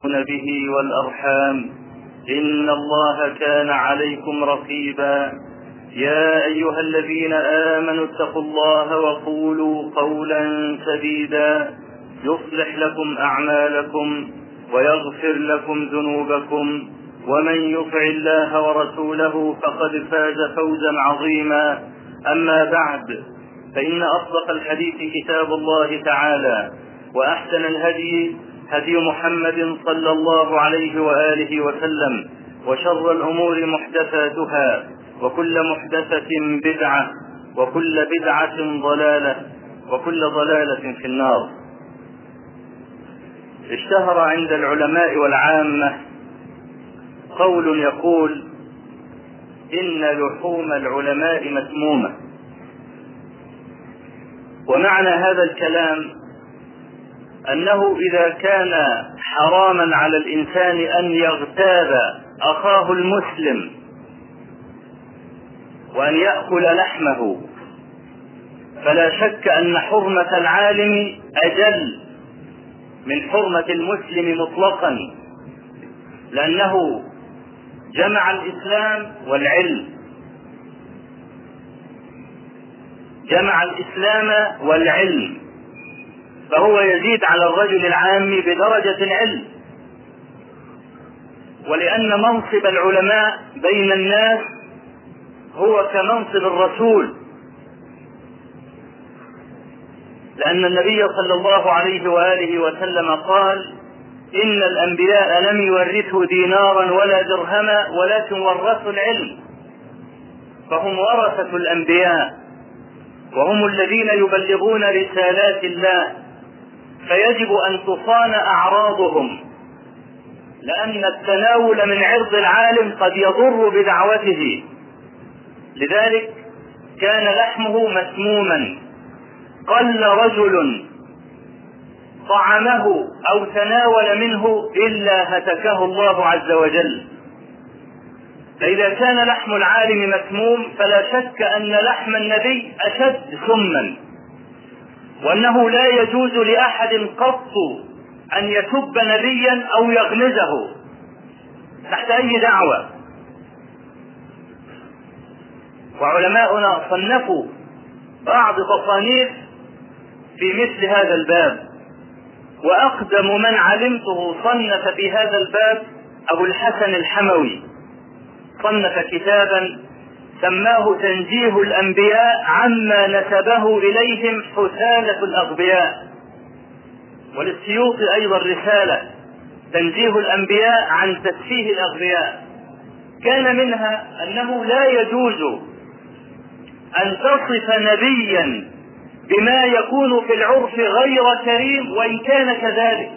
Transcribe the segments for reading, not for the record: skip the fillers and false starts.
به والأرحام إن الله كان عليكم رقيبا. يا أيها الذين آمنوا اتقوا الله وقولوا قولا سديدا يصلح لكم أعمالكم ويغفر لكم ذنوبكم، ومن يطع الله ورسوله فقد فاز فوزا عظيما. أما بعد، فإن أصدق الحديث كتاب الله تعالى، وأحسن الهدي هدي محمد صلى الله عليه وآله وسلم، وشر الأمور محدثاتها، وكل محدثة بدعة، وكل بدعة ضلالة، وكل ضلالة في النار. اشتهر عند العلماء والعامة قول يقول: إن لحوم العلماء مسمومة. ومعنى هذا الكلام أنه إذا كان حراما على الإنسان أن يغتاب أخاه المسلم وأن يأكل لحمه، فلا شك أن حرمة العالم أجل من حرمة المسلم مطلقا، لأنه جمع الإسلام والعلم، جمع الإسلام والعلم، فهو يزيد على الرجل العام بدرجة العلم. ولأن منصب العلماء بين الناس هو كمنصب الرسول، لأن النبي صلى الله عليه وآله وسلم قال: إن الأنبياء لم يورثوا دينارا ولا درهما ولكن ورثوا العلم، فهم ورثة الأنبياء، وهم الذين يبلغون رسالات الله، فيجب أن تصان أعراضهم، لأن التناول من عرض العالم قد يضر بدعوته. لذلك كان لحمه مسموما، قل رجل طعمه أو تناول منه إلا هتكه الله عز وجل. فإذا كان لحم العالم مسموم فلا شك أن لحم النبي أشد سما، وأنه لا يجوز لأحد قط أن يسب نبيا أو يغمزه تحت أي دعوة. وعلماؤنا صنفوا بعض تصانيف في مثل هذا الباب، وأقدم من علمته صنف في هذا الباب أبو الحسن الحموي، صنف كتابا سماه تنزيه الأنبياء عما نسبه إليهم حثالة الأغبياء. وللسيوطي أيضا رسالة تنزيه الأنبياء عن تسفيه الأغبياء، كان منها أنه لا يجوز أن تصف نبيا بما يكون في العرف غير كريم وإن كان كذلك.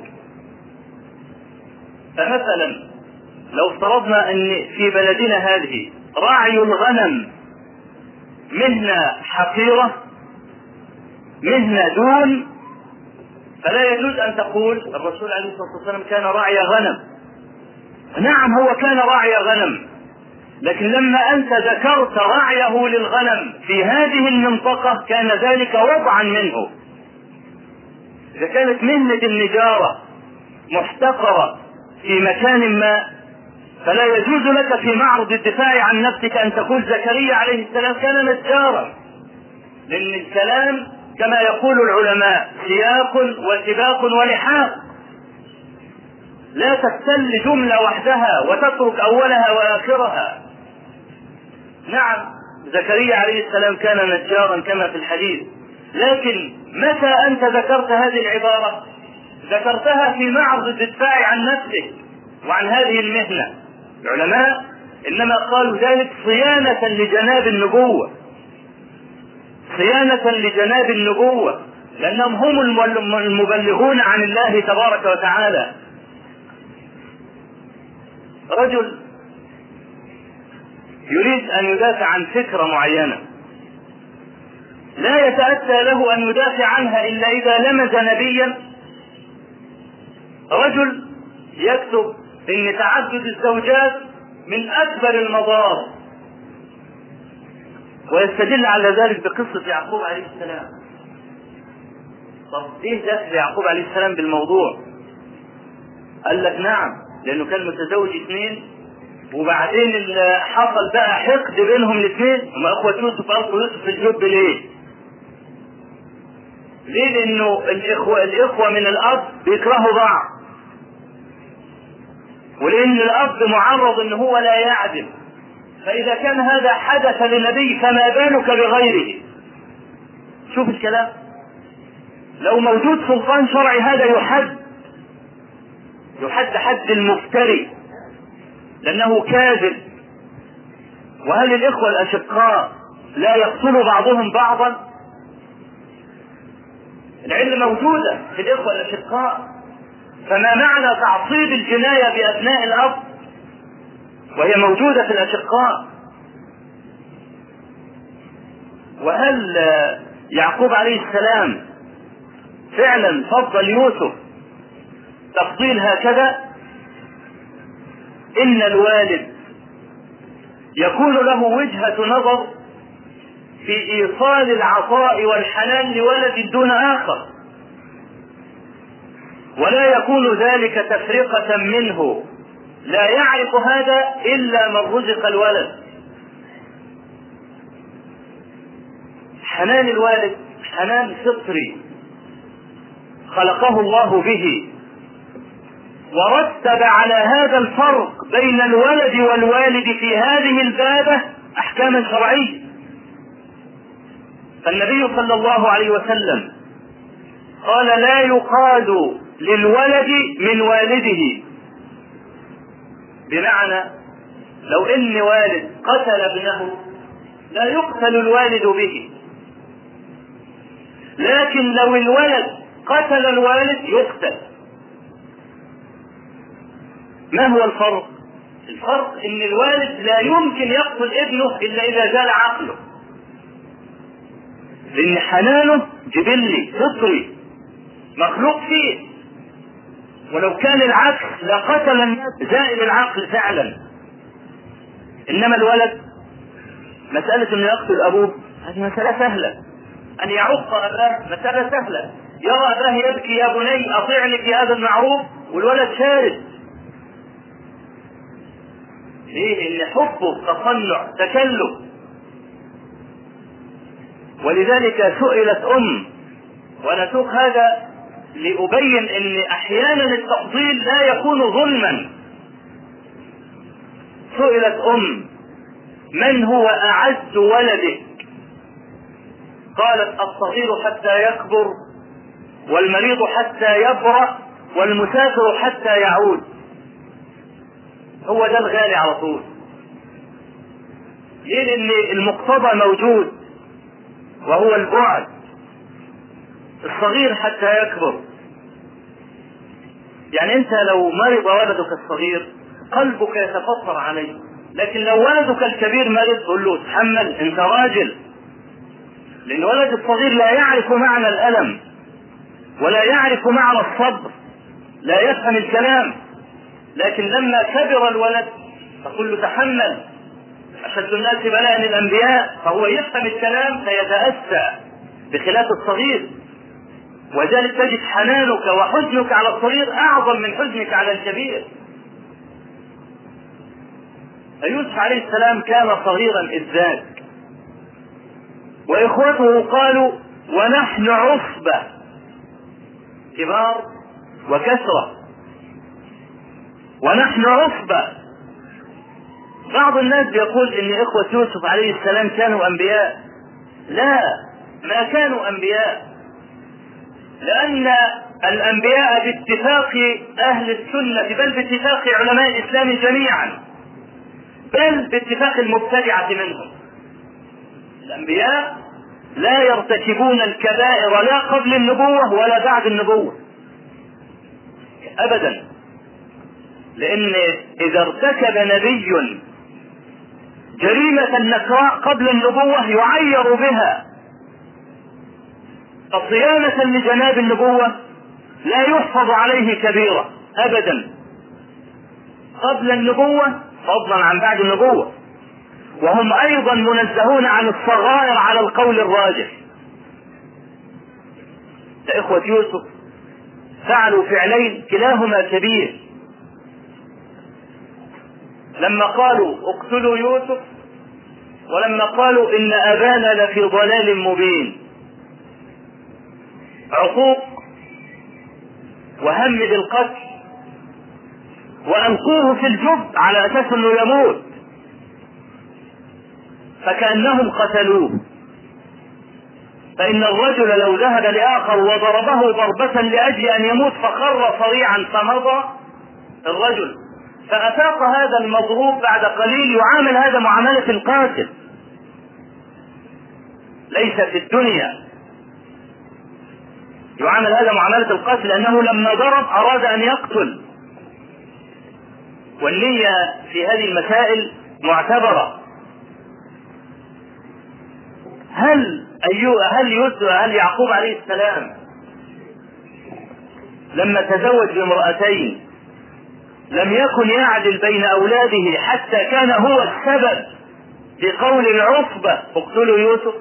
فمثلا لو افترضنا أن في بلدنا هذه رعي الغنم مهنة حقيرة، مهنة دون، فلا يجوز أن تقول الرسول عليه الصلاة والسلام كان راعي غنم. نعم، هو كان راعي غنم، لكن لما أنت ذكرت رعيه للغنم في هذه المنطقة كان ذلك وضعا منه. إذا كانت مهنة النجارة محتقرة في مكان ما، فلا يجوز لك في معرض الدفاع عن نفسك أن تقول زكريا عليه السلام كان نجارا، لأن الكلام كما يقول العلماء سياق وسباق ولحاق، لا تستل جملة وحدها وتترك أولها وآخرها. نعم، زكريا عليه السلام كان نجارا كما في الحديث، لكن متى أنت ذكرت هذه العبارة ذكرتها في معرض الدفاع عن نفسك وعن هذه المهنة. العلماء إنما قالوا ذلك صيانة لجناب النبوة، صيانة لجناب النبوة، لأنهم هم المبلغون عن الله تبارك وتعالى. رجل يريد أن يدافع عن فكرة معينة، لا يتأتى له أن يدافع عنها إلا إذا لمز نبيا. رجل يكتب إن تعدد الزوجات من أكبر المضار، ويستدل على ذلك بقصة يعقوب عليه السلام. طب إيه دخل يعقوب عليه السلام بالموضوع؟ قال لك نعم، لانه كان متزوج 2 وبعدين اللي حصل بقى حقد بينهم الاثنين. هم اخوة يوسف القوا يوسف في الجب ليه؟ لانه الاخوة من الاب بيكرهوا بعض، ولان الاب معرض ان هو لا يعدل، فاذا كان هذا حدث لنبي فما بالك بغيره. شوف الكلام، لو موجود سلطان شرعي هذا يحد حد المفتري لانه كاذب. وهل الاخوة الاشقاء لا يقتل بعضهم بعضا؟ العلة موجودة في الاخوة الاشقاء، فما معنى تعصيب الجناية بابناء الاب وهي موجودة في الاشقاء؟ وهل يعقوب عليه السلام فعلا فضل يوسف تفضيل هكذا؟ ان الوالد يكون له وجهة نظر في ايصال العطاء والحنان لولد دون اخر، ولا يكون ذلك تفرقة منه، لا يعرف هذا الا من رزق الولد. حنان الوالد حنان فطري خلقه الله به، ورتب على هذا الفرق بين الولد والوالد في هذه البابة احكاما شرعية. فالنبي صلى الله عليه وسلم قال لا يقاد للولد من والده، بمعنى لو ان والد قتل ابنه لا يقتل الوالد به، لكن لو الولد قتل الوالد يقتل. ما هو الفرق؟ الفرق ان الوالد لا يمكن يقتل ابنه الا اذا زال عقله، لان حنانه جبلي فطري مخلوق فيه، ولو كان العكس لقتل الناس زائل العقل فعلا. انما الولد مسألة انه يقتل ابوه هذه مسألة سهلة، ان يعق اباه مسألة سهلة، يرى اباه يبكي يا بني اطيعني في هذا المعروف والولد شارد. ليه؟ ان حبه تصنع تكلف. ولذلك سئلت وانا سوق هذا لأبين ان احيانا التفضيل لا يكون ظلما. سئلت من هو اعز ولدك؟ قالت الصغير حتى يكبر، والمريض حتى يبرأ، والمسافر حتى يعود. هو ده الغالي على طول. ليه؟ لان المقتضى موجود وهو البعد. الصغير حتى يكبر، يعني انت لو مرض ولدك الصغير قلبك يتفطر عليه، لكن لو ولدك الكبير مرض قل له تحمل انت راجل، لان ولد الصغير لا يعرف معنى الالم ولا يعرف معنى الصبر، لا يفهم الكلام. لكن لما كبر الولد فقل له تحمل، اشد الناس بلاء الانبياء، فهو يفهم الكلام فيتأسى، بخلاف الصغير. وذلك تجد حنانك وحزنك على الصغير اعظم من حزنك على الكبير. يوسف عليه السلام كان صغيرا اذ ذاك، واخوته قالوا ونحن عصبة، كبار وكثرة، ونحن عصبة. بعض الناس بيقول ان اخوة يوسف عليه السلام كانوا انبياء. لا، ما كانوا انبياء، لان الانبياء باتفاق اهل السنة، بل باتفاق علماء الاسلام جميعا، بل باتفاق المبتدعة منهم، الانبياء لا يرتكبون الكبائر لا قبل النبوة ولا بعد النبوة ابدا. لان اذا ارتكب نبي جريمة نكراء قبل النبوة يعير بها، فصيانة لجناب النبوة لا يحفظ عليه كبيرة ابدا قبل النبوة فضلا عن بعد النبوة. وهم ايضا منزهون عن الصغائر على القول الراجح. اخوة يوسف فعلوا فعلين كلاهما كبير، لما قالوا اقتلوا يوسف، ولما قالوا إن أبانا لفي ضلال مبين. عقوق وهم بالقتل، وألقوه في الجب على أساس أنه يموت، فكأنهم قتلوه. فإن الرجل لو ذهب لآخر وضربه ضربة لأجل أن يموت فخر صريعا فمضى الرجل، فأفاق هذا المضروب بعد قليل يعامل هذا معاملة القاتل، ليس في الدنيا يعامل هذا معاملة القاتل، لأنه لما ضرب أراد أن يقتل. والنية في هذه المسائل معتبرة. هل يعقوب عليه السلام لما تزوج بامرأتين لم يكن يعدل بين أولاده حتى كان هو السبب في قول العصبة اقتلوا يوسف؟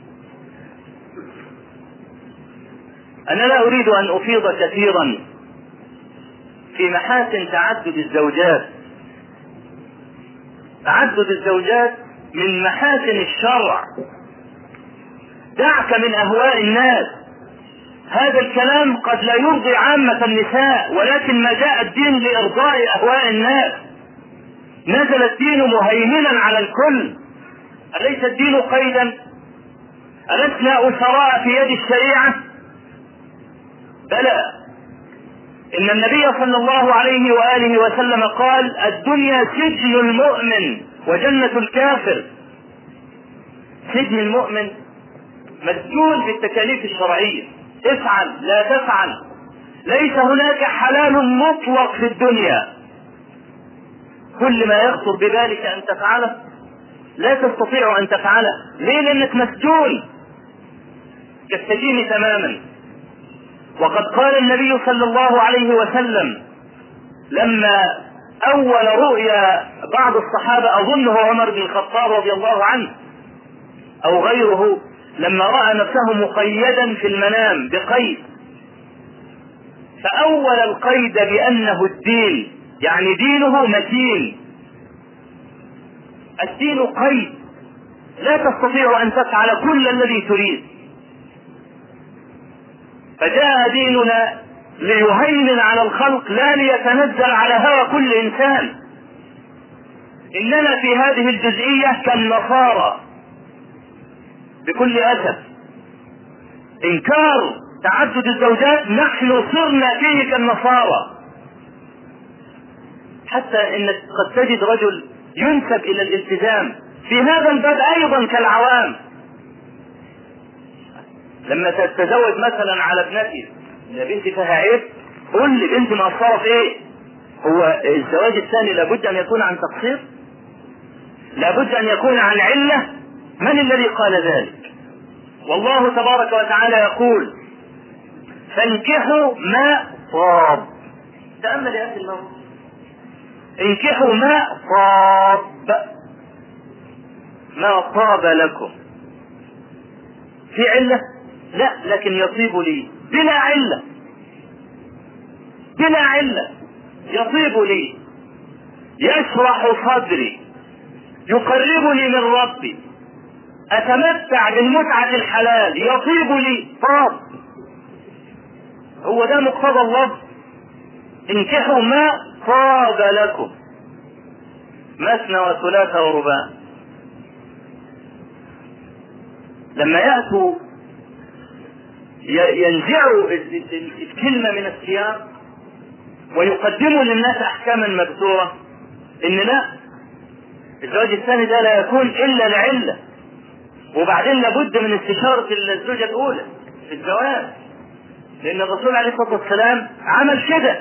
أنا لا أريد أن أفيض كثيرا في محاسن تعدد الزوجات. تعدد الزوجات من محاسن الشرع. دعك من أهواء الناس، هذا الكلام قد لا يرضي عامة النساء، ولكن ما جاء الدين لإرضاء أهواء الناس. نزل الدين مهيمنا على الكل، أليس الدين قيدا؟ ألسنا أسراء في يد الشريعة؟ بلى، إن النبي صلى الله عليه وآله وسلم قال الدنيا سجن المؤمن وجنة الكافر. سجن المؤمن مسجون بالتكاليف الشرعية، افعل لا تفعل، ليس هناك حلال مطلق في الدنيا. كل ما يخطر ببالك أن تفعله لا تستطيع أن تفعله. ليه؟ لأنك مسجون كالسجين تماما. وقد قال النبي صلى الله عليه وسلم لما أول رؤيا بعض الصحابة، أظنه عمر بن الخطاب رضي الله عنه أو غيره، لما رأى نفسه مقيدا في المنام بقيد، فأول القيد بأنه الدين، يعني دينه متين. الدين قيد، لا تستطيع أن تفعل كل الذي تريد. فجاء ديننا ليهيمن على الخلق لا ليتنزل على هوى كل إنسان. إننا في هذه الجزئية كالنصارى بكل أسف. إنكار تعدد الزوجات نحن صرنا فيه كالنصارى، حتى إنك قد تجد رجل ينسب إلى الالتزام في هذا الباب أيضا كالعوام. لما تتزوج مثلا على ابنتي، يا بنتي فيها عيب، قل لي بنتي مقصرة في ايه؟ هو الزواج الثاني لابد ان يكون عن تقصير؟ لابد ان يكون عن علة؟ من الذي قال ذلك؟ والله تبارك وتعالى يقول فانكحوا ما طاب. تأمل يا أخي الله، انكحوا ما طاب، ما طاب لكم. في علة؟ لا، لكن يطيب لي بلا علة، بلا علة يطيب لي، يشرح صدري، يقربني من ربي، أتمتع بالمتعة الحلال، يطيب لي، طاب. هو ده مقتضى الله. انكحوا ما طاب لكم مثنى وثلاث ورباع. لما يأتوا ينزعوا الكلمة من السياق ويقدموا للناس أحكاما مبتورة، إن لا، الزواج الثاني ده لا يكون إلا لعلة، وبعدين لابد من استشارة الزوجة الأولى في الزواج، لأن الرسول عليه الصلاة والسلام عمل كده.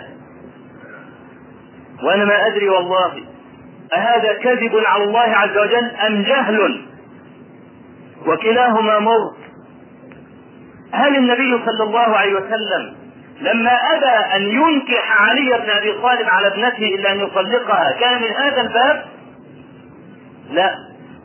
وأنا ما أدري والله أهذا كذب على الله عز وجل أم جهل، وكلاهما مر. هل النبي صلى الله عليه وسلم لما أبى أن ينكح علي بن أبي طالب على ابنته إلا أن يطلقها كان من هذا الباب؟ لا.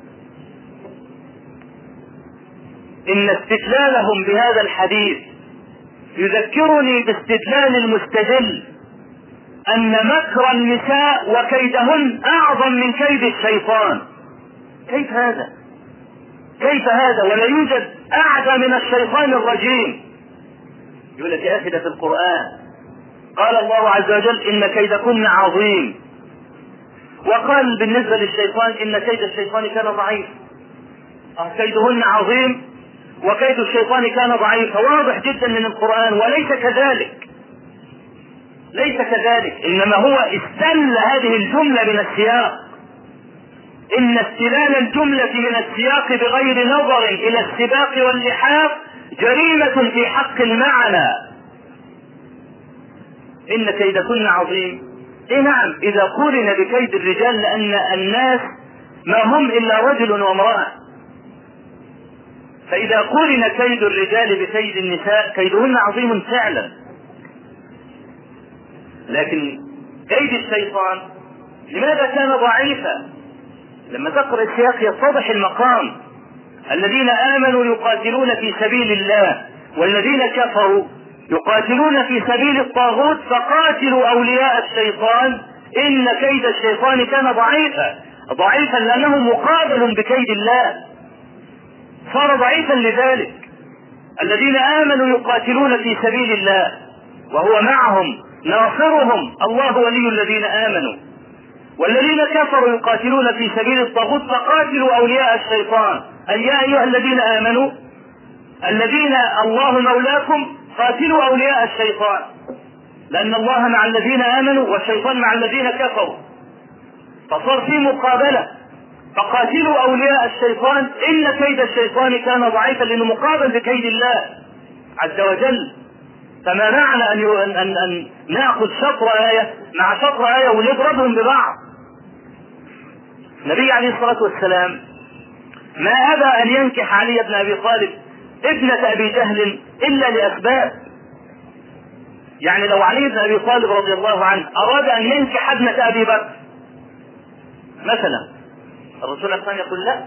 إن استدلالهم بهذا الحديث يذكرني باستدلال المستدل أن مكر النساء وكيدهن أعظم من كيد الشيطان. كيف هذا؟ كيف هذا؟ ولا يوجد أعدى من الشيطان الرجيم. يقول لك يا أخي ده في القرآن قال الله عز وجل إن كيدكن عظيم، وقال بالنسبة للشيطان إن كيد الشيطان كان ضعيف. كيدهن عظيم وكيد الشيطان كان ضعيفا، واضح جدا من القرآن. وليس كذلك، ليس كذلك، إنما هو استل هذه الجملة من السياق. إن استلال الجملة من السياق بغير نظر إلى السباق واللحاق جريمة في حق المعنى. إن كيدكن عظيم. إيه نعم، إذا قورن بكيد الرجال، لأن الناس ما هم إلا رجل وامرأة، فإذا قورن كيد الرجال بكيد النساء كيدهن عظيم فعلا. لكن كيد الشيطان لماذا كان ضعيفا؟ لما تقرأ السياق يتضح المقام. الذين آمنوا يقاتلون في سبيل الله والذين كفروا يقاتلون في سبيل الطاغوت فقاتلوا أولياء الشيطان إن كيد الشيطان كان ضعيفا لأنه مقابل بكيد الله، صار ضعيفا لذلك. الذين آمنوا يقاتلون في سبيل الله وهو معهم ناصرهم، الله ولي الذين آمنوا. والذين كفروا يقاتلون في سبيل الطاغوت فقاتلوا أولياء الشيطان، أي يا أيها الذين آمنوا الذين الله مولاكم قاتلوا أولياء الشيطان، لأن الله مع الذين آمنوا والشيطان مع الذين كفروا، فصار في مقابلة. فقاتلوا أولياء الشيطان إن كيد الشيطان كان ضعيفا، لأنه مقابل بكيد الله عز وجل. فما معنى أن نأخذ شطر آية مع شطر آية ونضربهم ببعض؟ النبي عليه الصلاة والسلام ما أبى أن ينكح علي بن أبي طالب ابنة أبي جهل إلا لأسباب. يعني لو علي بن أبي طالب رضي الله عنه أراد أن ينكح ابنة أبي بكر مثلا، الرسول الثاني يقول لا،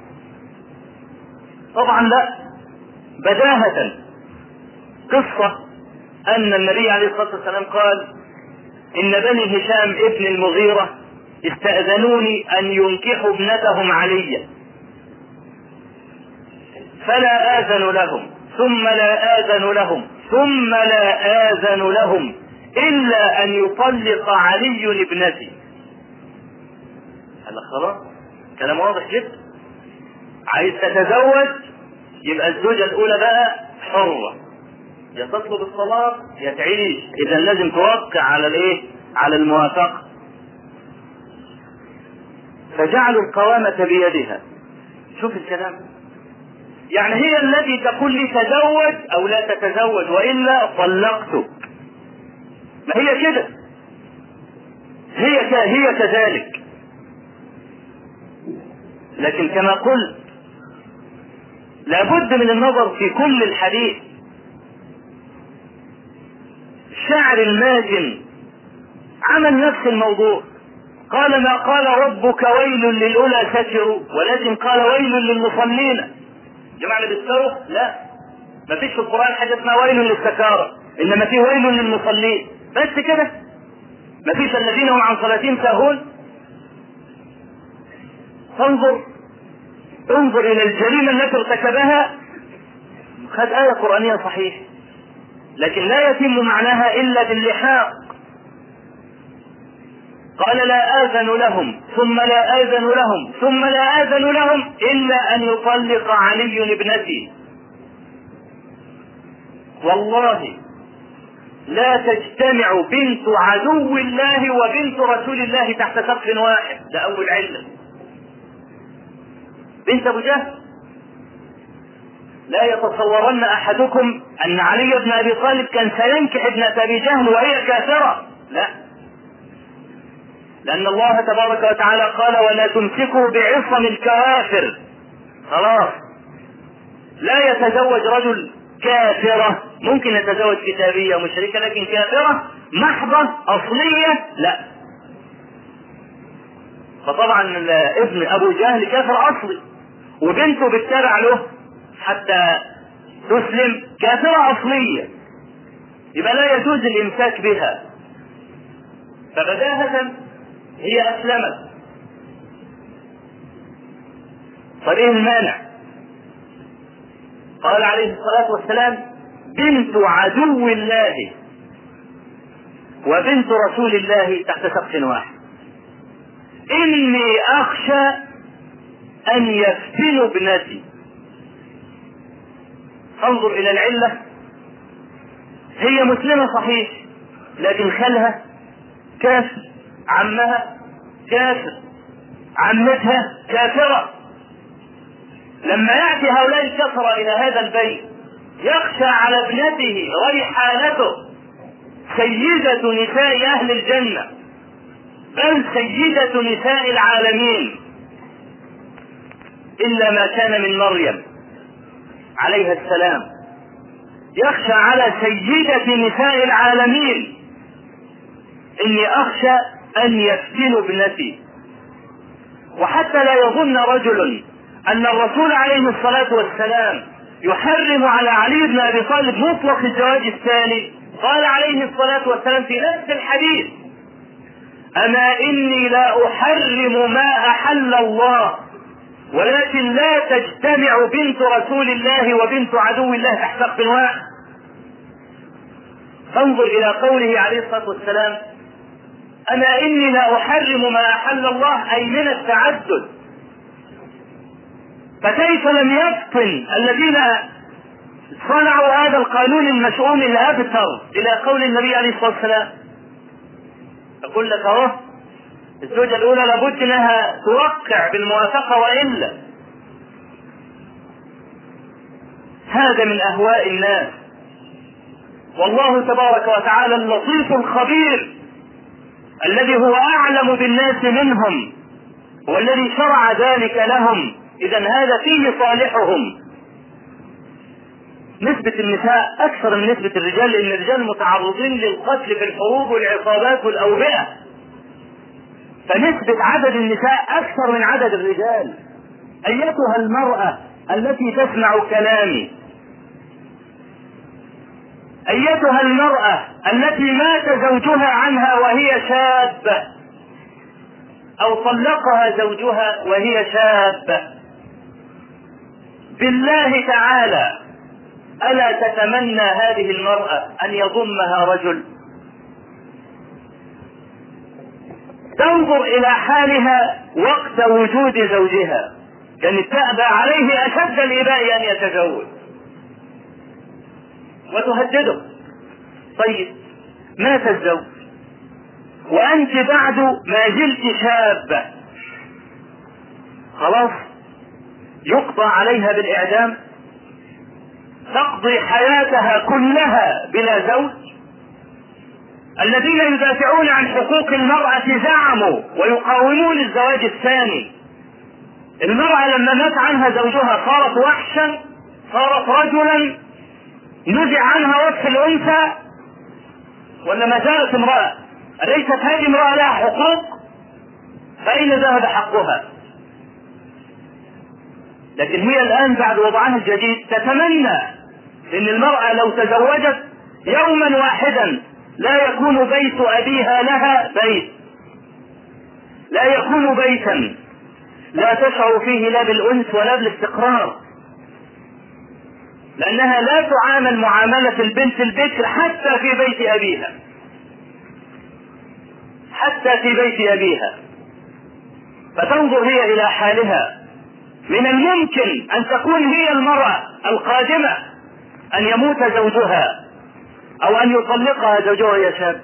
طبعا لا، بداهة. قصة أن النبي عليه الصلاة والسلام قال إن بني هشام ابن المغيرة استأذنوني أن ينكحوا ابنتهم علي، فلا آذن لهم ثم لا آذن لهم ثم لا آذن لهم إلا أن يطلق علي ابنتي. هذا خلاص كلام واضح جدا. عايز تتزوج يبقى الزوجة الأولى بقى حرة، يا تطلب الطلاق يا تعيش، إذا لازم توقع على الإيه؟ على الموافقة. فجعلوا القوامة بيدها. شوف الكلام، يعني هي التي تقول لي تزوج أو لا تتزوج وإلا طلقتك. ما هي كده، هي كذلك. لكن كما قلت لابد من النظر في كل الحديث. الشاعر الماجن عمل نفس الموضوع، قال ما قال ربك ويل للأولى ستروا، ولكن قال ويل للمصلين. جمعنا بالسرو؟ لا، ما فيش في القرآن حاجة اسمها ويل للسكارى، إنما في ويل للمصلين بس كده. ما فيش الذين هم عن صلاتهم ساهون. انظر إلى الجريمة التي ارتكبها. خد آية قرآنية صحيح لكن لا يتم معناها إلا باللحاق. قال لا آذن لهم ثم لا آذن لهم ثم لا آذن لهم إلا أن يطلق علي ابنتي. والله لا تجتمع بنت عدو الله وبنت رسول الله تحت سقف واحد. ده أول علة. بنت أبو جهل لا يتصورن أحدكم أن علي بن أبي طالب كان سينكح ابنة أبي جهل وهي كافرة، لا، لأن الله تبارك وتعالى قال ولا تمسكوا بعصم الكوافر. خلاص، لا يتزوج رجل كافرة، ممكن يتزوج كتابية مشركة لكن كافرة محضة أصلية لا. فطبعا ابن أبو جهل كافر أصلي وبنته بتتابع له حتى تسلم كافرة أصلية، يبقى لا يجوز الإمساك بها. فبداهة هي أسلمت. طيب ايه المانع؟ قال عليه الصلاة والسلام: بنت عدو الله وبنت رسول الله تحت سقف واحد، إني أخشى أن يفتنوا ابنتي. انظر إلى العلة، هي مسلمة صحيح، لكن خالها كافر، عمها كافر، عمتها كافرة. لما يأتي هؤلاء الكفرة إلى هذا البيت يخشى على ابنته ريحانته سيدة نساء أهل الجنة، بل سيدة نساء العالمين، إلا ما كان من مريم عليها السلام. يخشى على سيدة نساء العالمين: إني أخشى أن يفتنوا ابنتي. وحتى لا يظن رجل أن الرسول عليه الصلاة والسلام يحرم على علي بن أبي طالب مطلق الزواج الثاني، قال عليه الصلاة والسلام في نفس الحديث: أما إني لا أحرم ما أحل الله، ولكن لا تجتمع بنت رسول الله وبنت عدو الله تحت سقف واحد. فانظر إلى قوله عليه الصلاة والسلام: أما إني لا أحرم ما أحل الله، أي من التعدد. فكيف لم يفطن الذين صنعوا هذا القانون المشؤوم الأبتر إلى قول النبي عليه الصلاة والسلام؟ أقول لك أهو، الزوجة الأولى لابد أنها توقع بالموافقة، وإلا هذا من أهواء الناس. والله تبارك وتعالى اللطيف الخبير الذي هو أعلم بالناس منهم والذي شرع ذلك لهم، إذن هذا فيه صالحهم. نسبة النساء أكثر من نسبة الرجال، لأن الرجال متعرضين للقتل في الحروب والعصابات والأوبئة، فنسبة عدد النساء أكثر من عدد الرجال. أيتها المرأة التي تسمع كلامي، أيتها المرأة التي مات زوجها عنها وهي شابة، أو طلقها زوجها وهي شابة، بالله تعالى ألا تتمنى هذه المرأة أن يضمها رجل؟ تنظر إلى حالها وقت وجود زوجها، كانت تأبى عليه أشد الإباء أن يتزوج وتهدده. طيب مات الزوج وأنت بعد ما زلت شابة، خلاص يقضى عليها بالإعدام، تقضي حياتها كلها بلا زوج. الذين يدافعون عن حقوق المرأة زعموا ويقاومون الزواج الثاني. المرأة لما مات عنها زوجها صارت وحشا، صارت رجلا، نزع عنها وصف الأنثى، ولا ما زالت امرأة؟ أليست هذه امرأة لها حقوق؟ فأين ذهب حقها؟ لكن هي الآن بعد وضعها الجديد تتمنى أن المرأة لو تزوجت يوما واحدا لا يكون بيت أبيها لها بيت، لا يكون بيتا لا تشعر فيه لا بالأنس ولا بالاستقرار، لأنها لا تعامل معاملة البنت البكر حتى في بيت أبيها، حتى في بيت أبيها. فتنظر هي إلى حالها. من الممكن أن تكون هي المرأة القادمة أن يموت زوجها أو أن يطلقها زوجها يا شاب.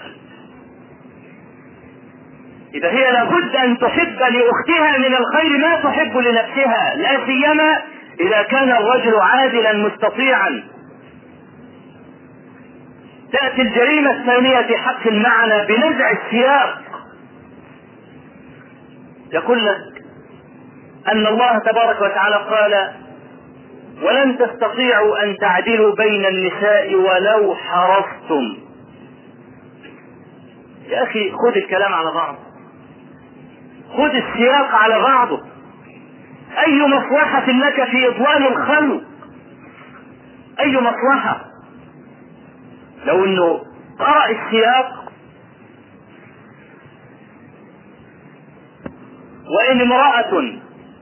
إذا هي لابد أن تحب لأختها من الخير ما تحب لنفسها، لا سيما إذا كان الرجل عادلا مستطيعا. تأتي الجريمة الثانية في حق المعنى بنزع السياق. يقول لك أن الله تبارك وتعالى قال: ولن تستطيعوا أن تعدلوا بين النساء ولو حرصتم. يا أخي خذ الكلام على بعض، خذ السياق على بعضه. أي مصلحة لك في إضلال الخلق؟ أي مصلحة؟ لو أنه قرأ السياق وإن امرأة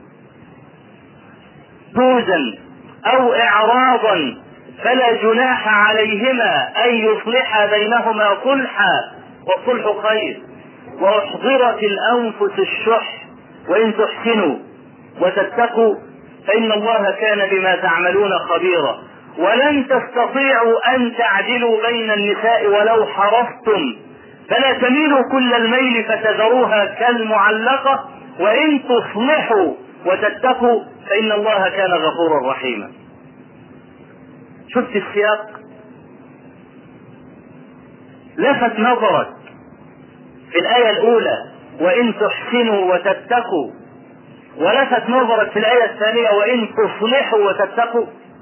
جوزا أو إعراضا فلا جناح عليهما أن يصلحا بينهما صلحا، والصلح خير. وأحضرت الأنفس الشح وإن تحسنوا وتتقوا فإن الله كان بما تعملون خبيرا. ولن تستطيعوا أن تعدلوا بين النساء ولو حرصتم، فلا تميلوا كل الميل فتذروها كالمعلقة، وإن تصلحوا وتتقوا فإن الله كان غفورا رحيما. شفت السياق؟ لفت نظرك في الآية الأولى وإن تحسنوا وتتقوا، ولفت نظرك في الآية الثانية وإن تصلحوا وتتقوا.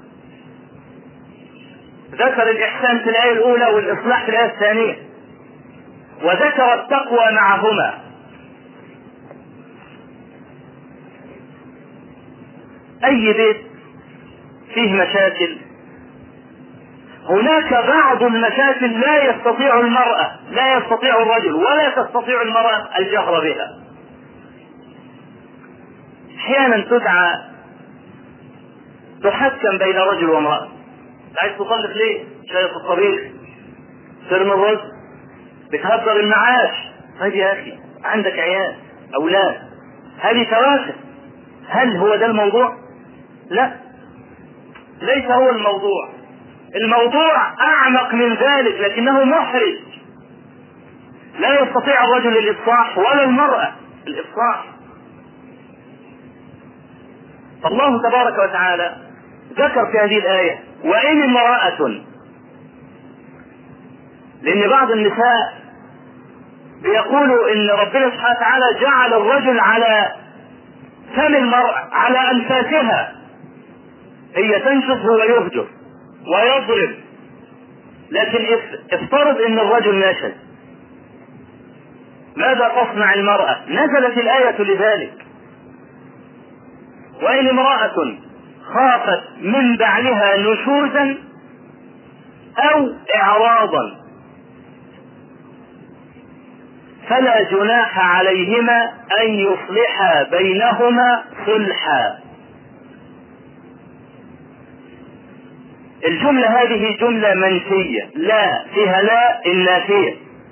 ذكر الإحسان في الآية الأولى والإصلاح في الآية الثانية، وذكر التقوى معهما. أي بيت فيه مشاكل هناك بعض المشاكل لا يستطيع المرأة، لا يستطيع الرجل ولا تستطيع المرأة الجهر بها. احيانا تدعى تحكم بين رجل وامرأة. عايز تصلح ليه؟ شايف الطبيخ، ترمي الرز، بتهدر المعاش. طيب يا اخي عندك عيال اولاد، هذه توافق. هل هو ده الموضوع؟ لا، ليس هو الموضوع. الموضوع اعمق من ذلك، لكنه محرج. لا يستطيع الرجل الاصلاح ولا المرأة الاصلاح. الله تبارك وتعالى ذكر في هذه الآية وإن امرأة، لأن بعض النساء بيقولوا إن ربنا سبحانه وتعالى جعل الرجل على فم المرأة، على أنفاسها، هي تنشف هو يهجر ويضرب. لكن افترض إن الرجل نشز، ماذا تصنع المرأة؟ نزلت الآية لذلك. وإن امرأة خافت من بعلها نشوزا أو إعراضا فلا جناح عليهما أن يصلحا بينهما صلحا. الجملة هذه جملة منفية، لا فيها لا النافية،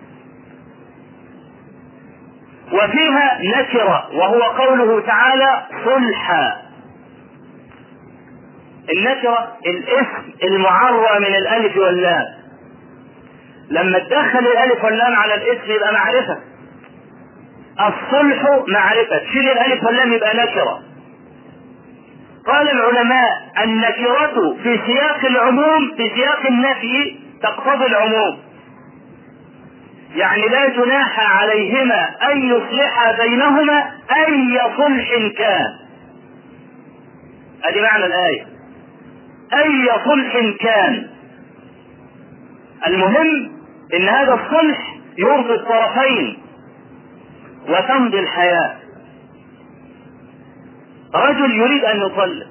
وفيها نكرة وهو قوله تعالى صلحا. النكرة الاسم المعرى من الالف واللام، لما تدخل الالف واللام على الاسم يبقى معرفة. الصلح معرفة، تشيل الالف واللام يبقى نكرة. قال العلماء النكرة في سياق العموم، في سياق النفي تقتضي العموم، يعني لا جناح عليهما أن يصلحا بينهما أي صلح كان. هذه معنى الآية، أي صلح كان. المهم إن هذا الصلح يرضي الطرفين وتمضي الحياة. رجل يريد أن يطلق،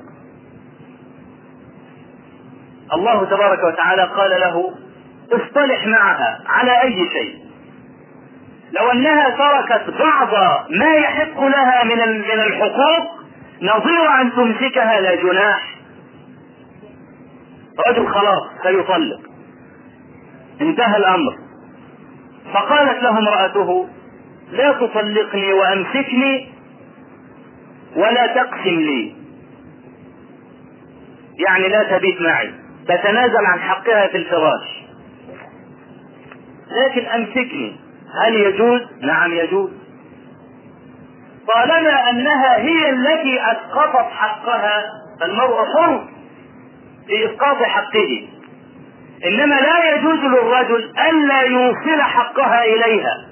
الله تبارك وتعالى قال له اصطلح معها على أي شيء. لو أنها تركت بعض ما يحق لها من الحقوق نظير أن تمسكها لا جناح. رجل خلاص سيطلق، انتهى الأمر، فقالت له امرأته لا تطلقني وأمسكني ولا تقسم لي، يعني لا تبيت معي، تتنازل عن حقها في الفراش، لكن أمسكني. هل يجوز؟ نعم يجوز، طالما أنها هي التي أسقطت حقها. المرء حر في إسقاط حقه، إنما لا يجوز للرجل ألا يوصل حقها إليها.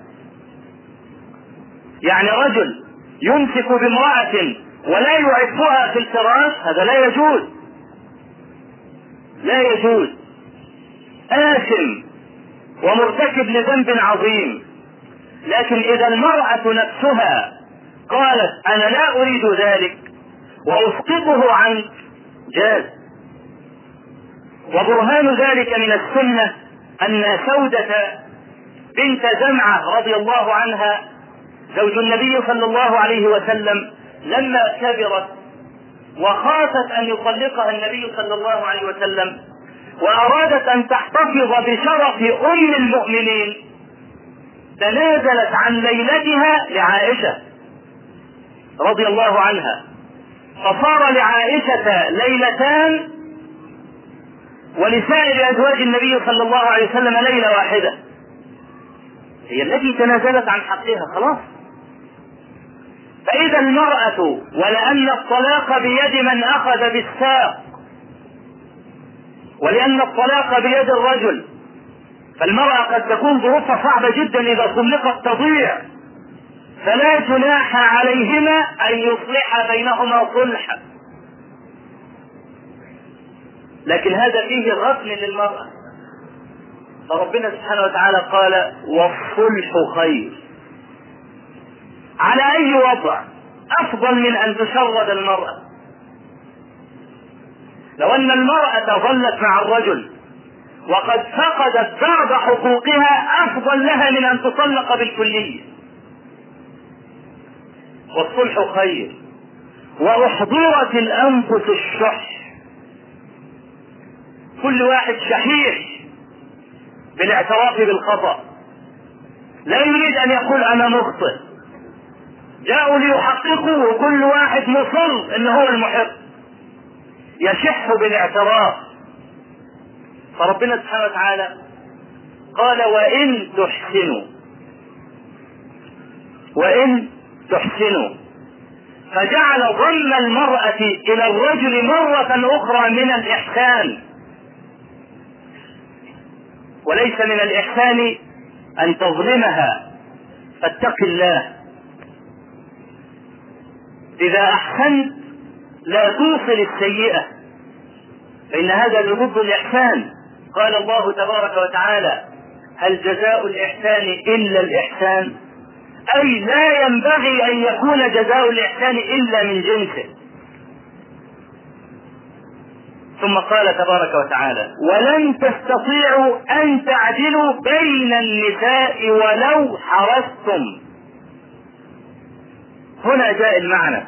يعني رجل يمسك بامرأة ولا يعفها في الفراش، هذا لا يجوز، لا يجوز، آثم ومرتكب لذنب عظيم. لكن إذا المرأة نفسها قالت أنا لا أريد ذلك وأسقطه عنك جاز. وبرهان ذلك من السنة أن سودة بنت زمعة رضي الله عنها زوج النبي صلى الله عليه وسلم لما كبرت وخافت أن يطلقها النبي صلى الله عليه وسلم وأرادت أن تحتفظ بشرف أم المؤمنين تنازلت عن ليلتها لعائشة رضي الله عنها، فصار لعائشة ليلتان ولسائر أزواج النبي صلى الله عليه وسلم ليلة واحدة. هي التي تنازلت عن حقها خلاص. فإذا المرأة ولأن الطلاق بيد من أخذ بالساق ولأن الطلاق بيد الرجل، فالمرأة قد تكون ظروفها صعبة جدا إذا طلقت تضيع، فلا جناح عليهما أن يصلح بينهما صلحا، لكن هذا فيه غفل للمرأة. فربنا سبحانه وتعالى قال والصلح خير. على أي وضع أفضل من أن تشرد المرأة؟ لو أن المرأة ظلت مع الرجل وقد فقدت بعض حقوقها أفضل لها من أن تطلق بالكلية. والصلح خير. وأحضرت الأنفس الشح. كل واحد شحيح بالاعتراف بالخطأ، لا يريد أن يقول أنا مخطئ. جاءوا ليحققوا وكل واحد مصر أنه هو المحق، يشح بالاعتراف. فربنا سبحانه وتعالى قال وإن تحسنوا فجعل ضم المرأة إلى الرجل مرة أخرى من الإحسان، وليس من الإحسان أن تظلمها. فاتق الله، إذا أحسنت لا توصل السيئة، فإن هذا ضد الإحسان. قال الله تبارك وتعالى هل جزاء الإحسان إلا الإحسان، أي لا ينبغي أن يكون جزاء الإحسان إلا من جنسه. ثم قال تبارك وتعالى ولن تستطيعوا أن تعدلوا بين النساء ولو حرصتم. هنا جاء المعنى.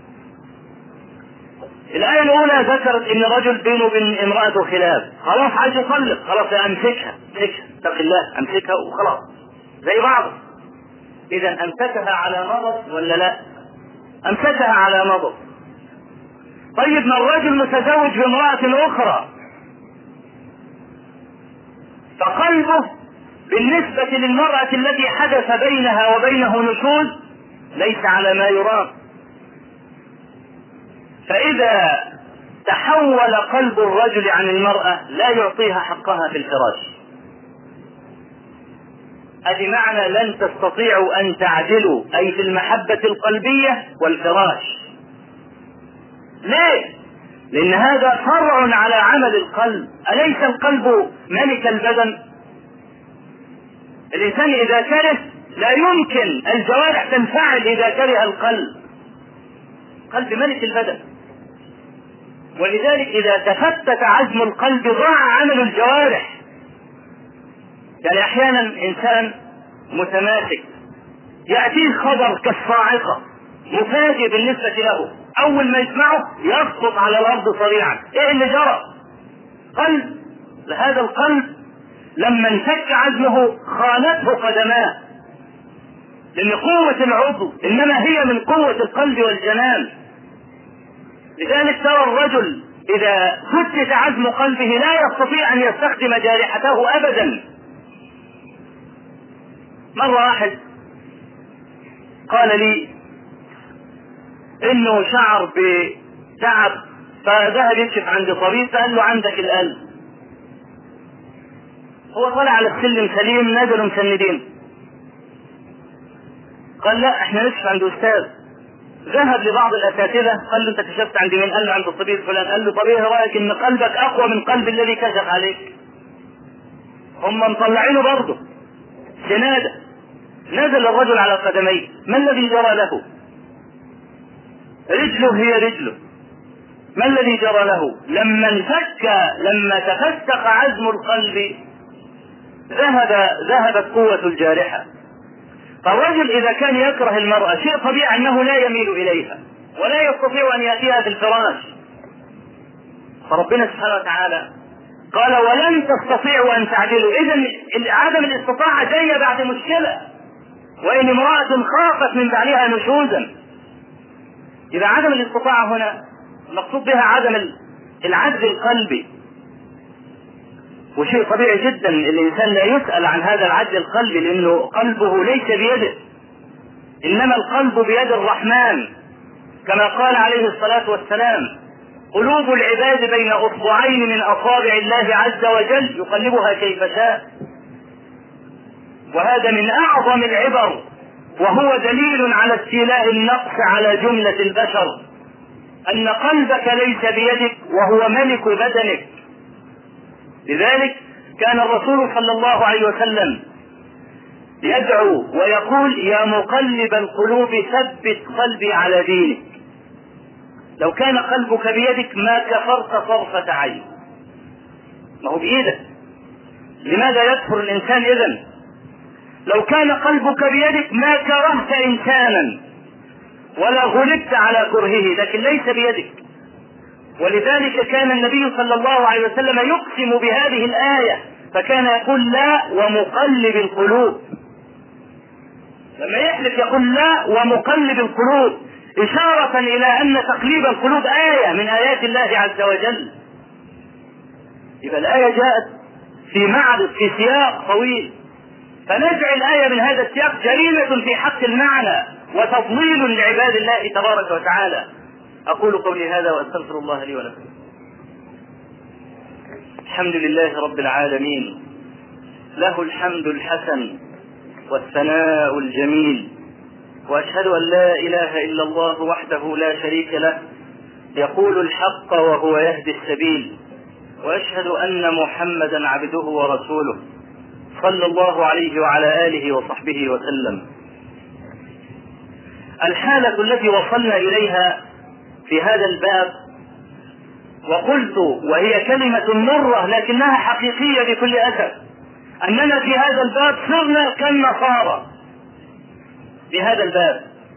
الآية الأولى ذكرت إن رجل بينه وبين امرأته خلاف، خلاص عايز يطلق، خلاص أمسكها اتق الله، أمسكها وخلاص زي بعض. إذا أمسكها على مضض ولا لا؟ أمسكها على مضض. طيب ما الرجل متزوج بامرأة أخرى، فقلبه بالنسبة للمرأة التي حدث بينها وبينه نشوز ليس على ما يرام. فإذا تحول قلب الرجل عن المرأة لا يعطيها حقها في الفراش. هذه معنى لن تستطيعوا أن تعدلوا، أي في المحبة القلبية والفراش. ليه؟ لأن هذا فرع على عمل القلب. أليس القلب ملك البدن؟ الإنسان إذا كره لا يمكن الجوارح تنفعل إذا كره القلب. قلب ملك البدن، ولذلك إذا تفتت عزم القلب ضاع عمل الجوارح. يعني أحيانا إنسان متماسك يأتيه خبر كالصاعقة مفاجئ بالنسبة له، أول ما يسمعه يسقط على الأرض صريعا. إيه اللي جرى؟ قلب. هذا القلب لما انفك عزمه خانته قدماه، لأن قوة العضو إنما هي من قوة القلب والجنان. لذلك ترى الرجل إذا فتت عزم قلبه لا يستطيع أن يستخدم جارحته أبدا. مرة واحد قال لي إنه شعر بتعب فذهب يكشف عند طبيب، فقال له عندك القلب. هو طلع على السلم سليم، نزلوا مسندين. قال لا احنا نكشف عند أستاذ. ذهب لبعض الأساتذة قال له انت كشفت عند مين؟ قال له عند الطبيب فلان. قال له طب ايه رأيك ان قلبك اقوى من قلب الذي كشف عليك؟ هم مطلعينه برضه سنادة. نزل الرجل على قدميه، ما الذي جرى له؟ رجله هي رجله. ما الذي جرى له؟ لما تفسق عزم القلب ذهبت قوة الجارحة. فالرجل إذا كان يكره المرأة شيء طبيعي أنه لا يميل إليها ولا يستطيع أن يأتيها في الفراش. فربنا سبحانه وتعالى قال ولن تستطيعوا أن تعدلوا. إذن عدم الاستطاعة جاية بعد مشكلة. وإن امرأة خافت من بعلها نشوزا. إذا عدم الاستطاعة هنا مقصود بها عدم العجز القلبي، وشيء طبيعي جدا الإنسان لا يسأل عن هذا العجز القلبي، لأنه قلبه ليس بيده، إنما القلب بيد الرحمن، كما قال عليه الصلاة والسلام: قلوب العباد بين أصبعين من أصابع الله عز وجل يقلبها كيف شاء. وهذا من أعظم العبر، وهو دليل على استيلاء النقص على جملة البشر، أن قلبك ليس بيدك وهو ملك بدنك. لذلك كان الرسول صلى الله عليه وسلم يدعو ويقول: يا مقلب القلوب ثبت قلبي على دينك. لو كان قلبك بيدك ما كفرت طرفة عين. ما هو بإيدك، لماذا يكفر الإنسان إذن؟ لو كان قلبك بيدك ما كرهت إنسانا ولا غلبت على كرهه، لكن ليس بيدك. ولذلك كان النبي صلى الله عليه وسلم يقسم بهذه الآية، فكان يقول: لا ومقلب القلوب. لما يحلف يقول: لا ومقلب القلوب، إشارة إلى أن تقليب القلوب آية من آيات الله عز وجل. يبقى الآية جاءت في سياق طويل، فنزع الآية من هذا السياق جريمة في حق المعنى وتضليل لعباد الله تبارك وتعالى. أقول قولي هذا وأستغفر الله لي ولكم. الحمد لله رب العالمين، له الحمد الحسن والثناء الجميل، وأشهد أن لا إله إلا الله وحده لا شريك له، يقول الحق وهو يهدي السبيل، وأشهد أن محمدا عبده ورسوله صلى الله عليه وعلى آله وصحبه وسلم. الحالة التي وصلنا إليها في هذا الباب، وقلت وهي كلمة مرة لكنها حقيقية بكل أسف، أننا في هذا الباب صرنا كالنصارى في هذا الباب.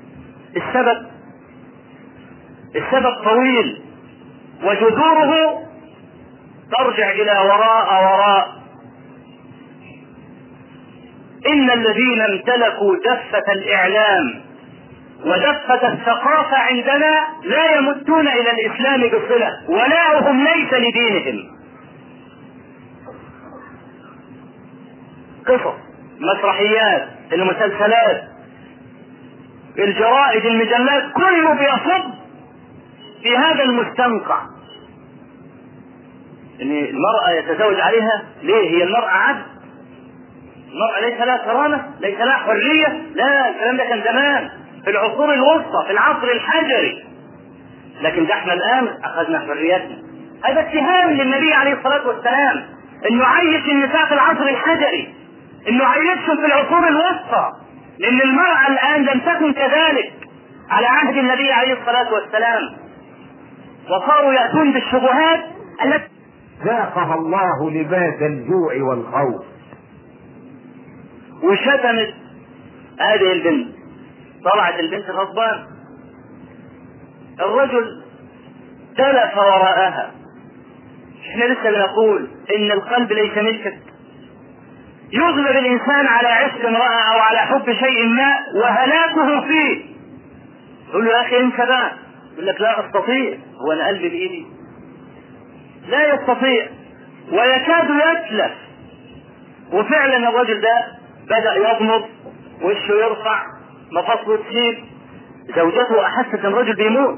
السبب طويل، وجذوره ترجع إلى وراء. إن الذين امتلكوا دفة الإعلام ودفة الثقافة عندنا لا يمتون إلى الإسلام بصلة، ولاؤهم ليس لدينهم. قصص، مسرحيات، المسلسلات، الجرائد، المجلات، كله بيصب في هذا المستنقع. إن المرأة يتزوج عليها ليه؟ هي المرأة عبد؟ المرأة ليس لها كرامة؟ ليس لها حرية؟ لا، الكلام ده كان زمان في العصور الوسطى، في العصر الحجري. لكن ده احنا الآن أخذنا حريتنا. هذا اتهام للنبي عليه الصلاة والسلام، انه يعيش النساء في العصر الحجري، انه يعيشهم في العصور الوسطى، لأن المرأة الآن لم تكن كذلك على عهد النبي عليه الصلاة والسلام، وصاروا يأتون بالشبهات التي ذاقها الله لباس الجوع والخوف. وشتمت هذه البنت، طلعت البنت غضبان، الرجل تلف وراءها. احنا لسه بنقول ان القلب ليس ملكك. يغلب الانسان على عشق امرأة او على حب شيء ما وهلاكه فيه. يقول له: يا اخي انت بقى. يقول لك: لا استطيع، هو انا قلبي بايدي؟ لا يستطيع، ويكاد يتلف. وفعلا الرجل ده بدأ يضمر، وشه يرفع، مفاصله تسيب. زوجته احست ان الرجل بيموت،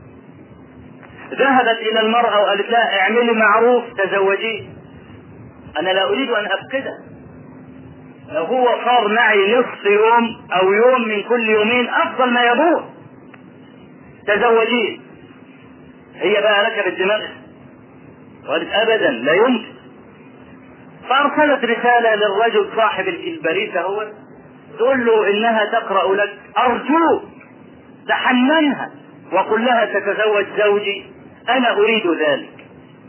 ذهبت الى المرأة وقالت لها: اعملي معروف تزوجيه، انا لا اريد ان افقده. لو هو صار معي نصف يوم او يوم من كل يومين افضل ما يموت، تزوجيه. هي بقى ركبت دماغها وقالت: ابدا لا يمكن. فارسلت رسالة للرجل صاحب البريد هو تقول له انها تقرأ لك، ارجوك تحننها وقل لها: تتزوج زوجي، انا اريد ذلك.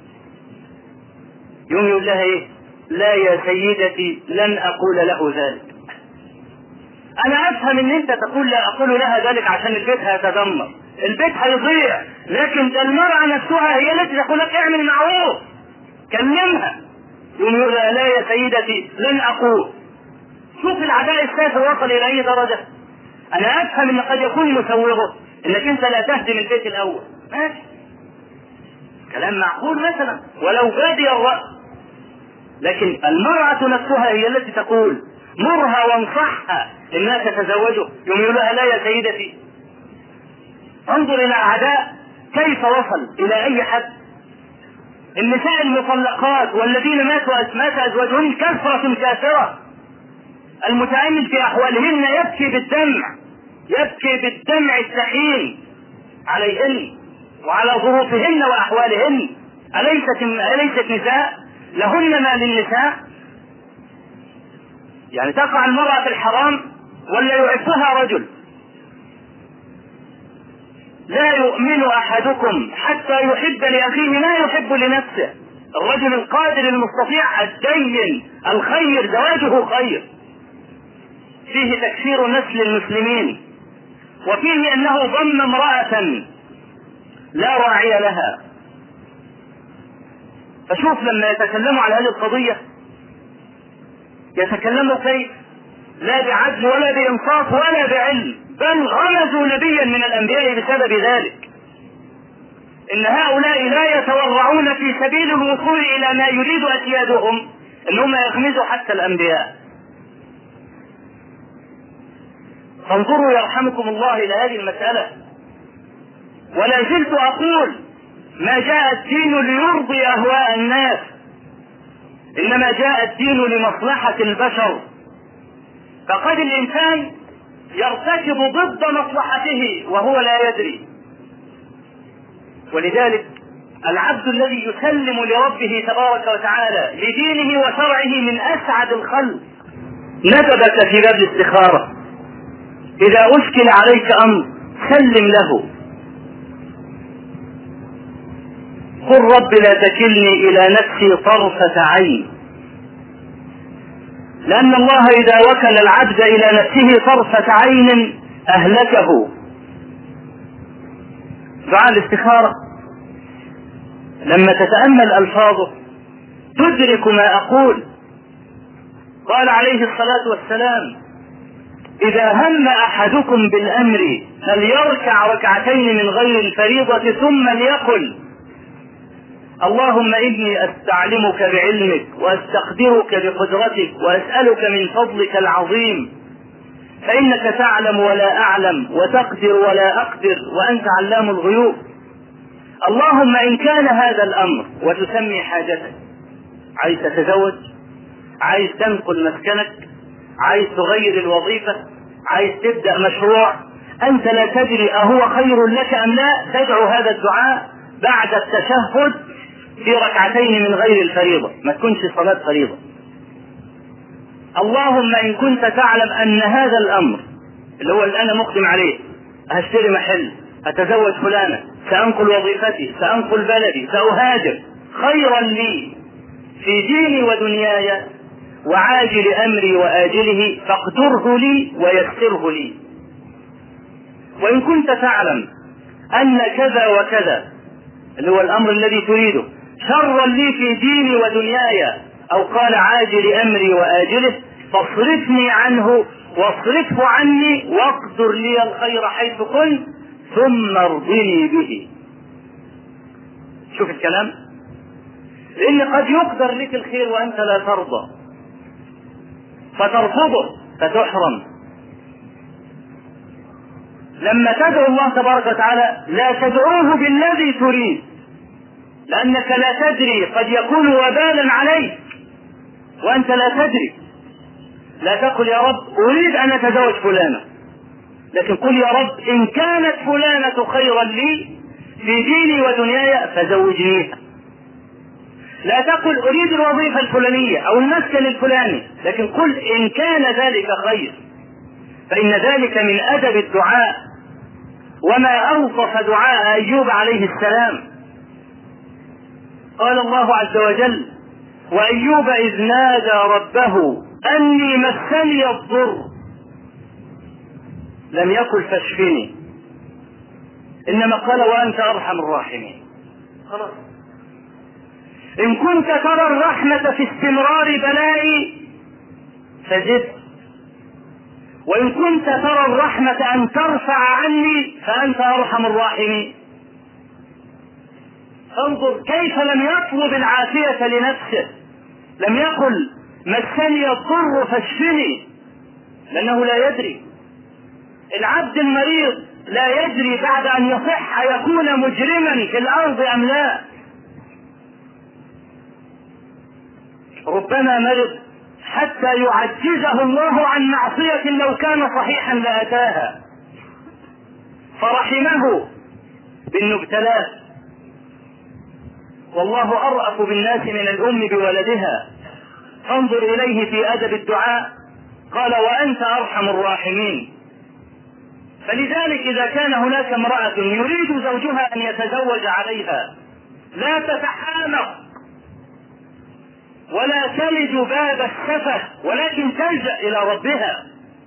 يوم يقول لها ايه؟ لا يا سيدتي لن اقول له ذلك. انا افهم ان انت تقول لا اقول لها ذلك عشان البيت هيتدمر، البيت هيضيع، لكن ده المرأة نفسها هي التي تقول لك اعمل معروف، كلمها. يقول لا يا سيدتي لن اقول. شوف العداء السافر وصل الى اي درجة. انا افهم ان قد يكون مسوغه انك انت لا تهدم البيت الاول، ماشي، كلام معقول مثلا ولو بادي الرأي، لكن المرأة نفسها هي التي تقول مرها وانصحها انها تتزوجه. يقول لها لا يا سيدتي. انظر الى العداء كيف وصل الى اي حد. النساء المطلقات والذين مات ازواجهن كثرة كافرة. المتأمل في احوالهن يبكي بالدمع الثخين عليهن وعلى ظروفهن واحوالهن. اليست نساء لهن ما للنساء؟ يعني تقع المرأة في الحرام ولا يعفها رجل؟ لا يؤمن احدكم حتى يحب لاخيه ما يحب لنفسه. الرجل القادر المستطيع الدين الخير زواجه خير، فيه تكسير نسل المسلمين، وفيه انه ضم امرأة لا راعي لها. فشوف لما يتكلموا على هذه القضية يتكلموا كيف؟ لا بعدل ولا بإنصاف ولا بعلم، بل غمزوا نبيا من الأنبياء بسبب ذلك. إن هؤلاء لا يتورعون في سبيل الوصول إلى ما يريد أسيادهم إنهم يغمزوا حتى الأنبياء. فانظروا يرحمكم الله إلى هذه المسألة. ولا زلت أقول ما جاء الدين ليرضي أهواء الناس، إنما جاء الدين لمصلحة البشر. فقد الإنسان يرتكب ضد مصلحته وهو لا يدري. ولذلك العبد الذي يسلم لربه تبارك وتعالى لدينه وشرعه من أسعد الخلق. ندبك في باب الاستخارة، إذا أشكل عليك أمر سلم له، قل رب لا تكلني إلى نفسي طرفة عين، لأن الله إذا وكل العبد إلى نفسه طرفة عين أهلكه. دعاء الاستخارة لما تتأمل ألفاظه تدرك ما أقول. قال عليه الصلاة والسلام إذا هم أحدكم بالأمر فليركع ركعتين من غير الفريضة ثم ليقل اللهم إني أستعلمك بعلمك وأستقدرك بقدرتك وأسألك من فضلك العظيم فإنك تعلم ولا أعلم وتقدر ولا أقدر وأنت علام الغيوب. اللهم إن كان هذا الأمر وتسمي حاجتك، عايز تتزوج، عايز تنقل مسكنك، عايز تغير الوظيفة، عايز تبدأ مشروع، أنت لا تدري أهو خير لك أم لا، تدعو هذا الدعاء بعد التشهد في ركعتين من غير الفريضة، ما تكونش صلاة فريضة. اللهم إن كنت تعلم أن هذا الأمر اللي هو اللي أنا مقدم عليه، هشتري محل، أتزوج فلانة، سأنقل وظيفتي، سأنقل بلدي، سأهاجر، خيرا لي في ديني ودنياي وعاجل أمري وآجله فاقدره لي ويسره لي. وإن كنت تعلم أن كذا وكذا اللي هو الأمر الذي تريده شرا لي في ديني ودنياي، أو قال عاجل أمري وآجله، فاصرفني عنه واصرفه عني واقدر لي الخير حيث كنت ثم ارضني به. شوف الكلام، لأن قد يقدر لك الخير وأنت لا ترضى فترفضه فتحرم. لما تدعو الله تبارك وتعالى لا تدعوه بالذي تريد، لأنك لا تدري قد يكون وبالا عليك وأنت لا تدري. لا تقل يا رب أريد أن أتزوج فلانة، لكن قل يا رب إن كانت فلانة خيرا لي في ديني ودنياي فزوجنيها. لا تقل أريد الوظيفة الفلانية أو المسكن الفلاني، لكن قل إن كان ذلك خير، فإن ذلك من أدب الدعاء. وما أوصف دعاء أيوب عليه السلام. قال الله عز وجل وأيوب إذ نادى ربه أني مسني الضر لم يقل فاشفني، إنما قال وأنت أرحم الراحمين. خلاص. إن كنت ترى الرحمة في استمرار بلائي فزد، وإن كنت ترى الرحمة أن ترفع عني فأنت أرحم الراحمين. انظر كيف لم يطلب العافية لنفسه، لم يقل مسني الضر فاشفني، لأنه لا يدري. العبد المريض لا يدري بعد أن يصح يكون مجرما في الأرض أم لا. ربما مرض حتى يعجزه الله عن معصية لو كان صحيحا لأتاها، فرحمه بأنه ابتلاه. والله أرأف بالناس من الأم بولدها. فانظر إليه في أدب الدعاء، قال وأنت أرحم الراحمين. فلذلك إذا كان هناك امرأة يريد زوجها أن يتزوج عليها لا تتحامق ولا تلج باب السفه، ولكن تلجأ إلى ربها،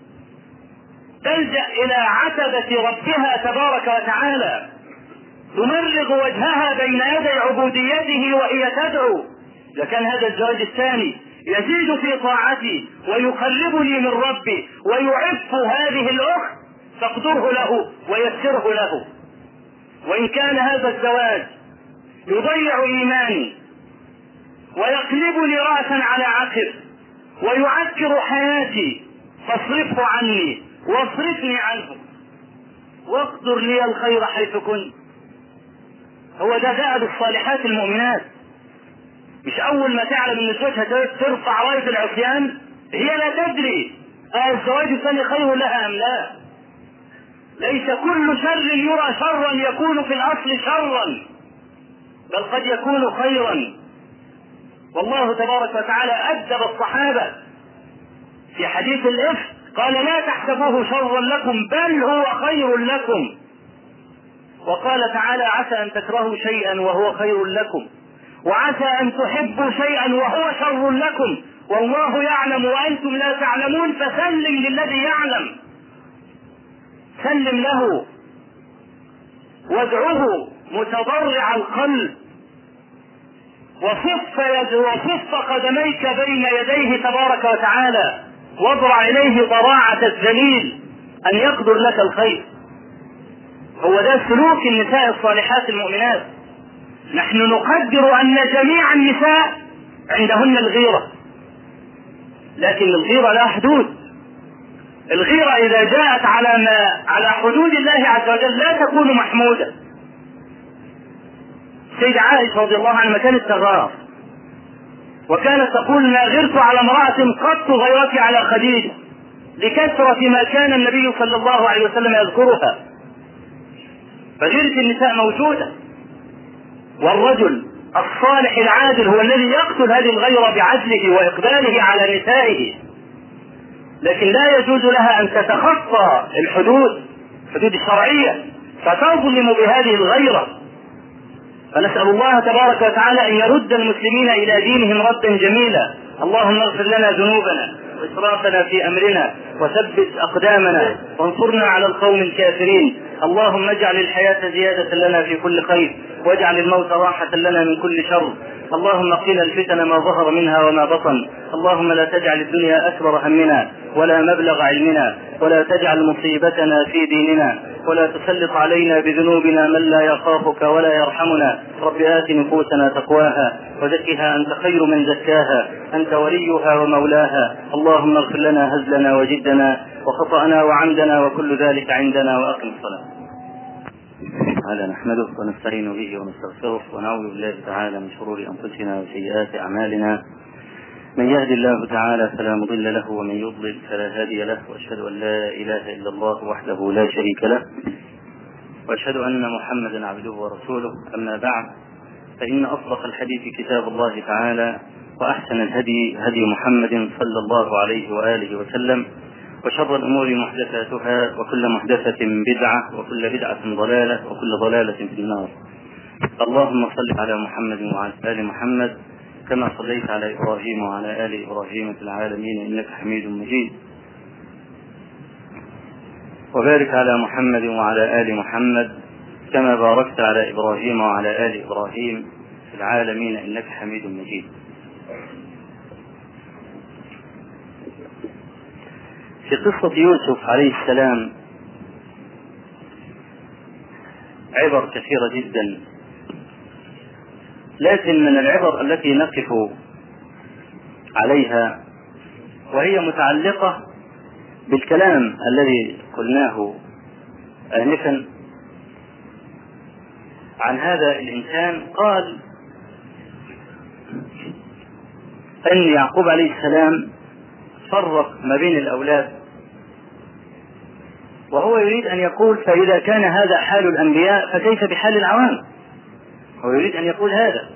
تلجأ إلى عتبة ربها تبارك وتعالى، تمرغ وجهها بين يدي عبوديته وهي تدعو. إذا كان هذا الزواج الثاني يزيد في طاعتي ويقربني من ربي ويعف هذه الأخت فاقدره له ويسره له. وإن كان هذا الزواج يضيع إيماني ويقلبني رأسا على عقب ويعكر حياتي فاصرفه عني واصرفني عنه واقدر لي الخير حيث كنت. هو ده دأب الصالحات المؤمنات. مش أول ما تعلم أن زوجها ترفع راية العصيان هي لا تدري الزواج الثاني خير لها أم لا. ليس كل شر يرى شرا يكون في الأصل شرا، بل قد يكون خيرا. والله تبارك وتعالى أدب الصحابة في حديث الإفك، قال لا تحسبوه شرا لكم بل هو خير لكم. وقال تعالى عسى أن تكرهوا شيئا وهو خير لكم، وعسى أن تحبوا شيئا وهو شر لكم، والله يعلم وأنتم لا تعلمون، فسلم للذي يعلم، سلم له وادعوه متضرع القلب، وصف قدميك بين يديه تبارك وتعالى، واضرع إليه ضراعة الذليل أن يقدر لك الخير. هو ده سلوك النساء الصالحات المؤمنات. نحن نقدر أن جميع النساء عندهن الغيرة، لكن الغيرة لا حدود. الغيرة إذا جاءت على حدود الله عز وجل لا تكون محمودة. سيدة عائشة رضي الله عنها كانت تغار، وكانت تقول ما غرت على امرأة قط غيرتي على خديجة، لكثرة ما كان النبي صلى الله عليه وسلم يذكرها. فغيرة النساء موجودة، والرجل الصالح العادل هو الذي يقتل هذه الغيرة بعدله وإقباله على نسائه، لكن لا يجوز لها أن تتخطى الحدود الشرعية فتظلم بهذه الغيرة. فنسأل الله تبارك وتعالى أن يرد المسلمين إلى دينهم ردا جميلا. اللهم اغفر لنا ذنوبنا وإسرافنا في أمرنا وثبت أقدامنا وانصرنا على القوم الكافرين. اللهم اجعل الحياة زيادة لنا في كل خير، واجعل الموت راحة لنا من كل شر. اللهم قنا الفتن ما ظهر منها وما بطن. اللهم لا تجعل الدنيا أكبر همنا ولا مبلغ علمنا، ولا تجعل مصيبتنا في ديننا، ولا تسلط علينا بذنوبنا من لا يخافك ولا يرحمنا. رب آت نفوسنا تقواها وزكها أنت خير من زكاها، أنت وليها ومولاها. اللهم اغفر لنا هزلنا وجدنا وخطأنا وعمدنا وكل ذلك عندنا، وأقم الصلاة. تعالى نحمده ونستعين به ونستغفره ونعوذ بالله تعالى من شرور أنفسنا وسيئات أعمالنا. من يهد الله تعالى فلا مضل له، ومن يضلل فلا هادي له، وأشهد أن لا إله إلا الله وحده لا شريك له، وأشهد أن محمدا عبده ورسوله. أما بعد، فإن أصدق الحديث كتاب الله تعالى، وأحسن الهدي هدي محمد صلى الله عليه وآله وسلم، وشر الأمور محدثاتها، وكل محدثة بدعة، وكل بدعة ضلالة، وكل ضلالة في النار. اللهم صل على محمد وعلى آل محمد كما صليت على إبراهيم وعلى آل إبراهيم في العالمين إنك حميد مجيد. وبارك على محمد وعلى آل محمد كما باركت على إبراهيم وعلى آل إبراهيم في العالمين إنك حميد مجيد. في قصة يوسف عليه السلام عبر كثيرة جدا، لكن من العبر التي نقف عليها وهي متعلقة بالكلام الذي قلناه آنفا عن هذا الإنسان. قال أن يعقوب عليه السلام فرق ما بين الأولاد، وهو يريد أن يقول فإذا كان هذا حال الأنبياء فكيف بحال العوام؟ هو يريد أن يقول هذا،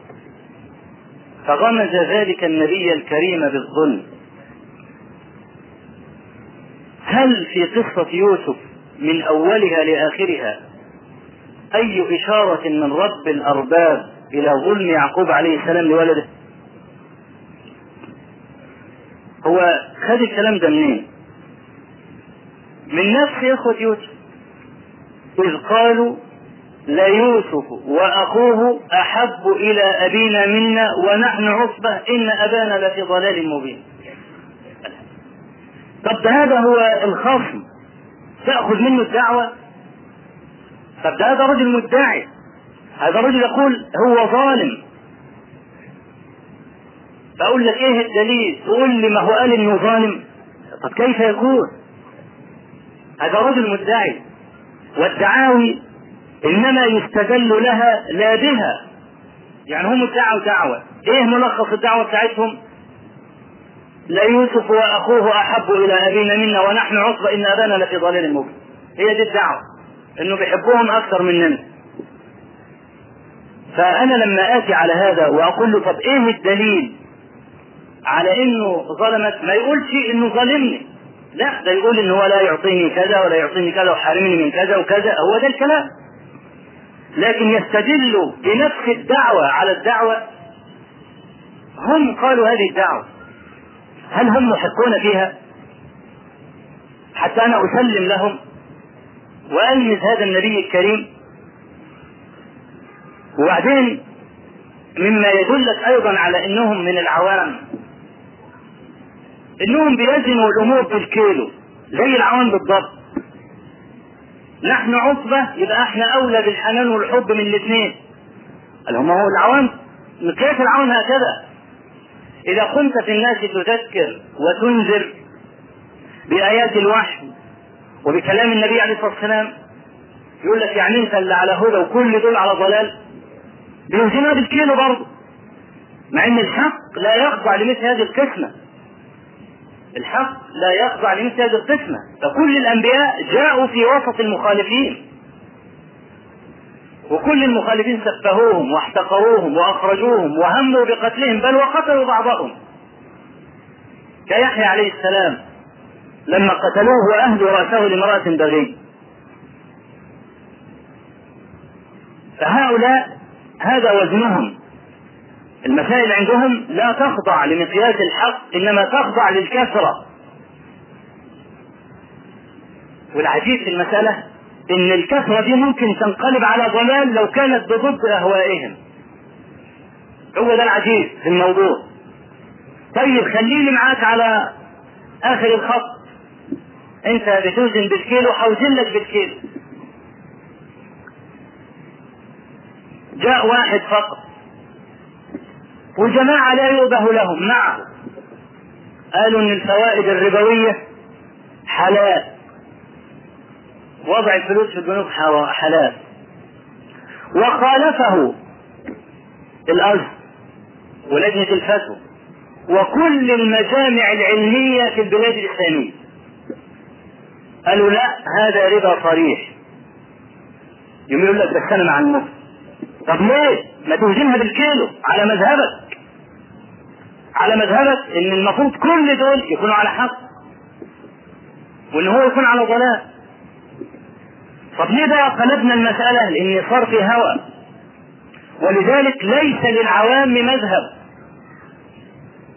فغمز ذلك النبي الكريم بالظلم. هل في قصة يوسف من أولها لآخرها أي إشارة من رب الأرباب إلى ظلم يعقوب عليه السلام لولده؟ هو خد الكلام ده منين؟ من نفس إخوة يوسف، إذ قالوا ليوسف وأخوه أحب إلى أبينا منا ونحن عصبة إن أبانا لفي ضلال مبين. طب ده هذا هو الخصم تأخذ منه الدعوة؟ طب ده هذا رجل مدعي، هذا رجل يقول هو ظالم، فأقول لك إيه الدليل؟ تقول لي ما هو قال إنه ظالم. طب كيف يكون؟ هذا رجل مدعي، والدعاوي إنما يستدل لها لا بها. يعني هم ادعوا دعوة، إيه ملخص الدعوة بتاعتهم؟ لا يوسف وأخوه أحب إلى أبينا منا ونحن عصبة إن أبانا لفي ضلال مبين. هي دي الدعوة، إنه بيحبوهم أكثر مننا. فأنا لما آتي على هذا وأقول له طب إيه الدليل على إنه ظلمت؟ ما يقولش إنه ظلمني، لا، ده يقول إنه هو لا يعطيني كذا ولا يعطيني كذا وحارمني من كذا وكذا، هو ده الكلام. لكن يستدل بنفس الدعوة على الدعوة. هم قالوا هذه الدعوة، هل هم محقون فيها حتى أنا أسلم لهم وألمس هذا النبي الكريم؟ وبعدين مما يدلك أيضا على أنهم من العوام أنهم بيلزموا الأمور بالكيلو زي العوام بالضبط. نحن عصبة يبقى احنا أولى بالحنان والحب من الاثنين. هم هو العوام مقياس العوام هكذا. إذا كنت في الناس تذكر وتنذر بآيات الوحي وبكلام النبي عليه الصلاة والسلام، يقول لك يعني انت اللي على هدى وكل دول على ضلال، بيوزنها بالكيلو برضه، مع ان الحق لا يخضع لمثل هذه القسمة. الحق لا يخضع لمثل هذه القسمة، فكل الأنبياء جاءوا في وسط المخالفين، وكل المخالفين سفهوهم واحتقروهم وأخرجوهم وهموا بقتلهم، بل وقتلوا بعضهم كيحيى عليه السلام لما قتلوه وأهدوا رأسه لامرأة بغي. فهؤلاء هذا وزنهم، المسائل عندهم لا تخضع لمقياس الحق إنما تخضع للكثرة. والعجيب في المسألة إن الكثرة دي ممكن تنقلب على ضلال لو كانت بضد أهوائهم. هو ده العجيب في الموضوع. طيب خليني معاك على آخر الخط، أنت بتوزن بالكيلو، حوزن لك بالكيلو. جاء واحد فقط وجماعة لا يؤبه لهم معه، قالوا إن الفوائد الربوية حلال، وضع الفلوس في البنوك حلال، وخالفه الأزهر ولجنة الفتوى وكل المجامع العلمية في البلاد الإسلامية، قالوا لا هذا ربا صريح. يقول لك بس أنا مع المفتي. طب ليه ما توزنها بالكيلو على مذهبك؟ على مذهبك ان المفروض كل دول يكونوا على حق وان هو يكون على ضلال. طب ليه بقى قلبنا المسألة؟ لان صار في هوى، ولذلك ليس للعوام مذهب،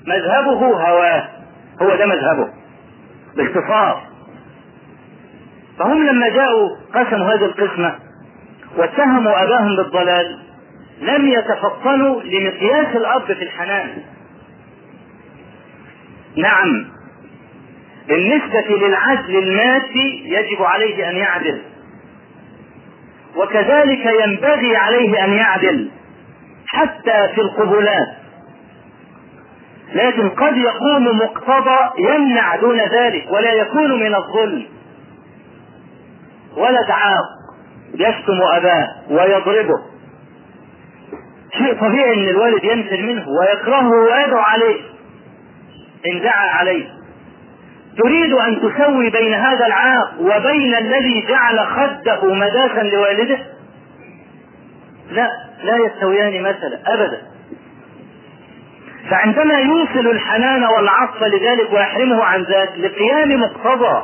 مذهبه هواه، هو ده مذهبه باختصار. فهم لما جاءوا قسموا هذه القسمة واتهموا أباهم بالضلال لم يتفطنوا لمقياس الأب في الحنان. نعم، بالنسبة للعدل المادي يجب عليه أن يعدل، وكذلك ينبغي عليه أن يعدل حتى في القبلات، لكن قد يقوم مقتضى يمنع دون ذلك ولا يكون من الظلم. ولد عاق يشتم أباه ويضربه، شيء طبيعي أن الوالد ينفر منه ويكرهه ويدعو عليه إن دعا عليه. تريد أن تسوي بين هذا العاق وبين الذي جعل خده مداسا لوالده؟ لا يستويان مثلا أبدا. فعندما يوصل الحنان والعطف لذلك ويحرمه عن ذلك لقيام مقتضى،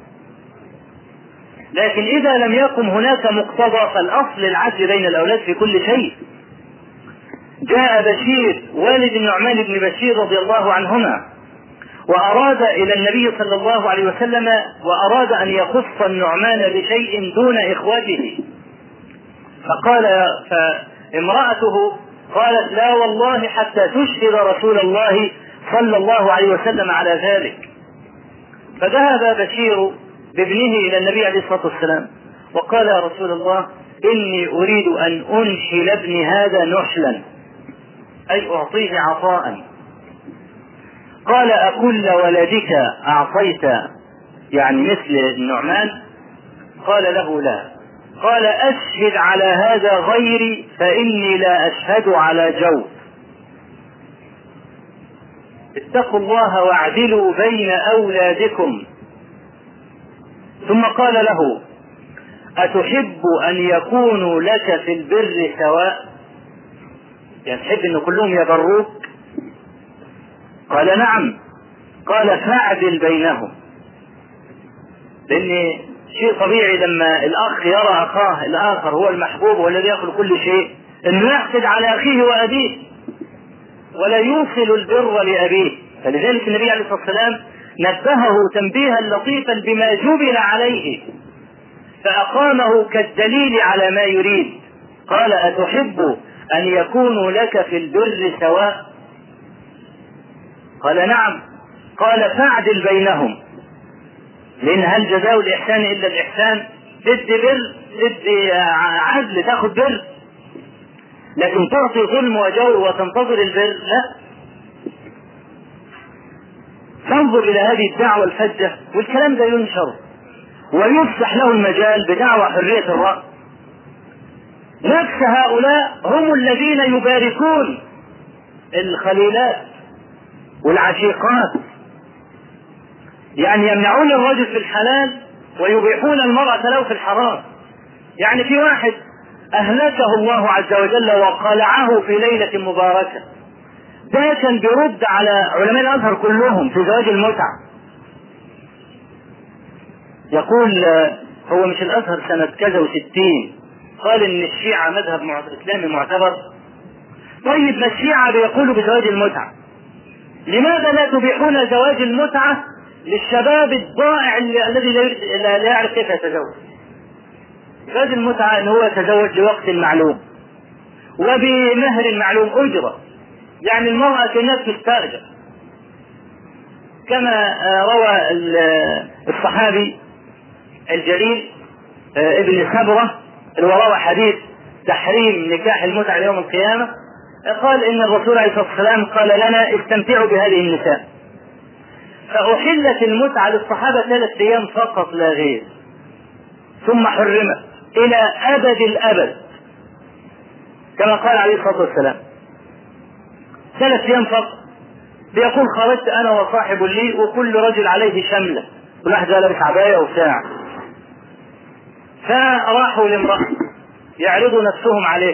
لكن إذا لم يقم هناك مقتضى فالأصل العدل بين الأولاد في كل شيء. جاء بشير والد النعمان بن بشير رضي الله عنهما وأراد إلى النبي صلى الله عليه وسلم وأراد أن يخص النعمان بشيء دون إخوته، فامرأته قالت لا والله حتى تشهد رسول الله صلى الله عليه وسلم على ذلك. فذهب بشير بابنه إلى النبي عليه الصلاة والسلام وقال يا رسول الله إني أريد أن أنحل ابني هذا نحلا، أي أعطيه عطاء. قال أكل ولدك أعطيت يعني مثل النعمان؟ قال له لا. قال أشهد على هذا غيري فإني لا أشهد على جور. اتقوا الله واعدلوا بين أولادكم. ثم قال له أتحب أن يكونوا لك في البر سواء؟ يعني تحب أن كلهم يبروك؟ قال نعم. قال فاعدل بينهم، لأن شيء طبيعي لما الأخ يرى أخاه الآخر هو المحبوب والذي يأخذ كل شيء أنه يحسد على أخيه وأبيه ولا يوصل البر لأبيه. فلذلك النبي عليه الصلاة والسلام نبهه تنبيها لطيفا بما جبل عليه فأقامه كالدليل على ما يريد. قال أتحب أن يكونوا لك في البر سواء؟ قال نعم. قال فاعدل بينهم، لأن هل جزاء الإحسان إلا الإحسان؟ تدي بر تدي عدل تاخذ بر، لكن تعطي ظلم وجور وتنتظر البر لا. فانظر إلى هذه الدعوة الفجة، والكلام ده ينشر ويفتح له المجال بدعوى حرية الرأي. نفس هؤلاء هم الذين يباركون الخليلات والعشيقات، يعني يمنعون الرجل في الحلال ويبيحون المرأة له في الحرام. يعني في واحد أهلكه الله عز وجل وقلعه في ليلة مباركة، ده كان بيرد على علماء الأزهر كلهم في زواج المتعة. يقول هو مش الأزهر سنة كذا و60 قال إن الشيعة مذهب إسلامي معتبر؟ طيب ما الشيعة بيقولوا بزواج المتعة، لماذا لا تبيحون زواج المتعة للشباب الضائع الذي لا يعرف كيف يتزوج؟ زواج المتعة ان هو يتزوج لوقت معلوم وبمهر معلوم أجرة، يعني المرأة كانت تستأجر، كما روى الصحابي الجليل ابن سبرة روى حديث تحريم نكاح المتعة يوم القيامة، قال إن الرسول عليه الصلاة والسلام قال لنا استمتعوا بهذه النساء، فأحلت المتعة للصحابة 3 أيام فقط لا غير، ثم حرمت إلى أبد الأبد كما قال عليه الصلاة والسلام 3 أيام فقط. بيقول خرجت أنا وصاحب لي وكل رجل عليه شملة، كل واحد لابس عباية وساعة، فراحوا لامرأة يعرضوا نفسهم عليه،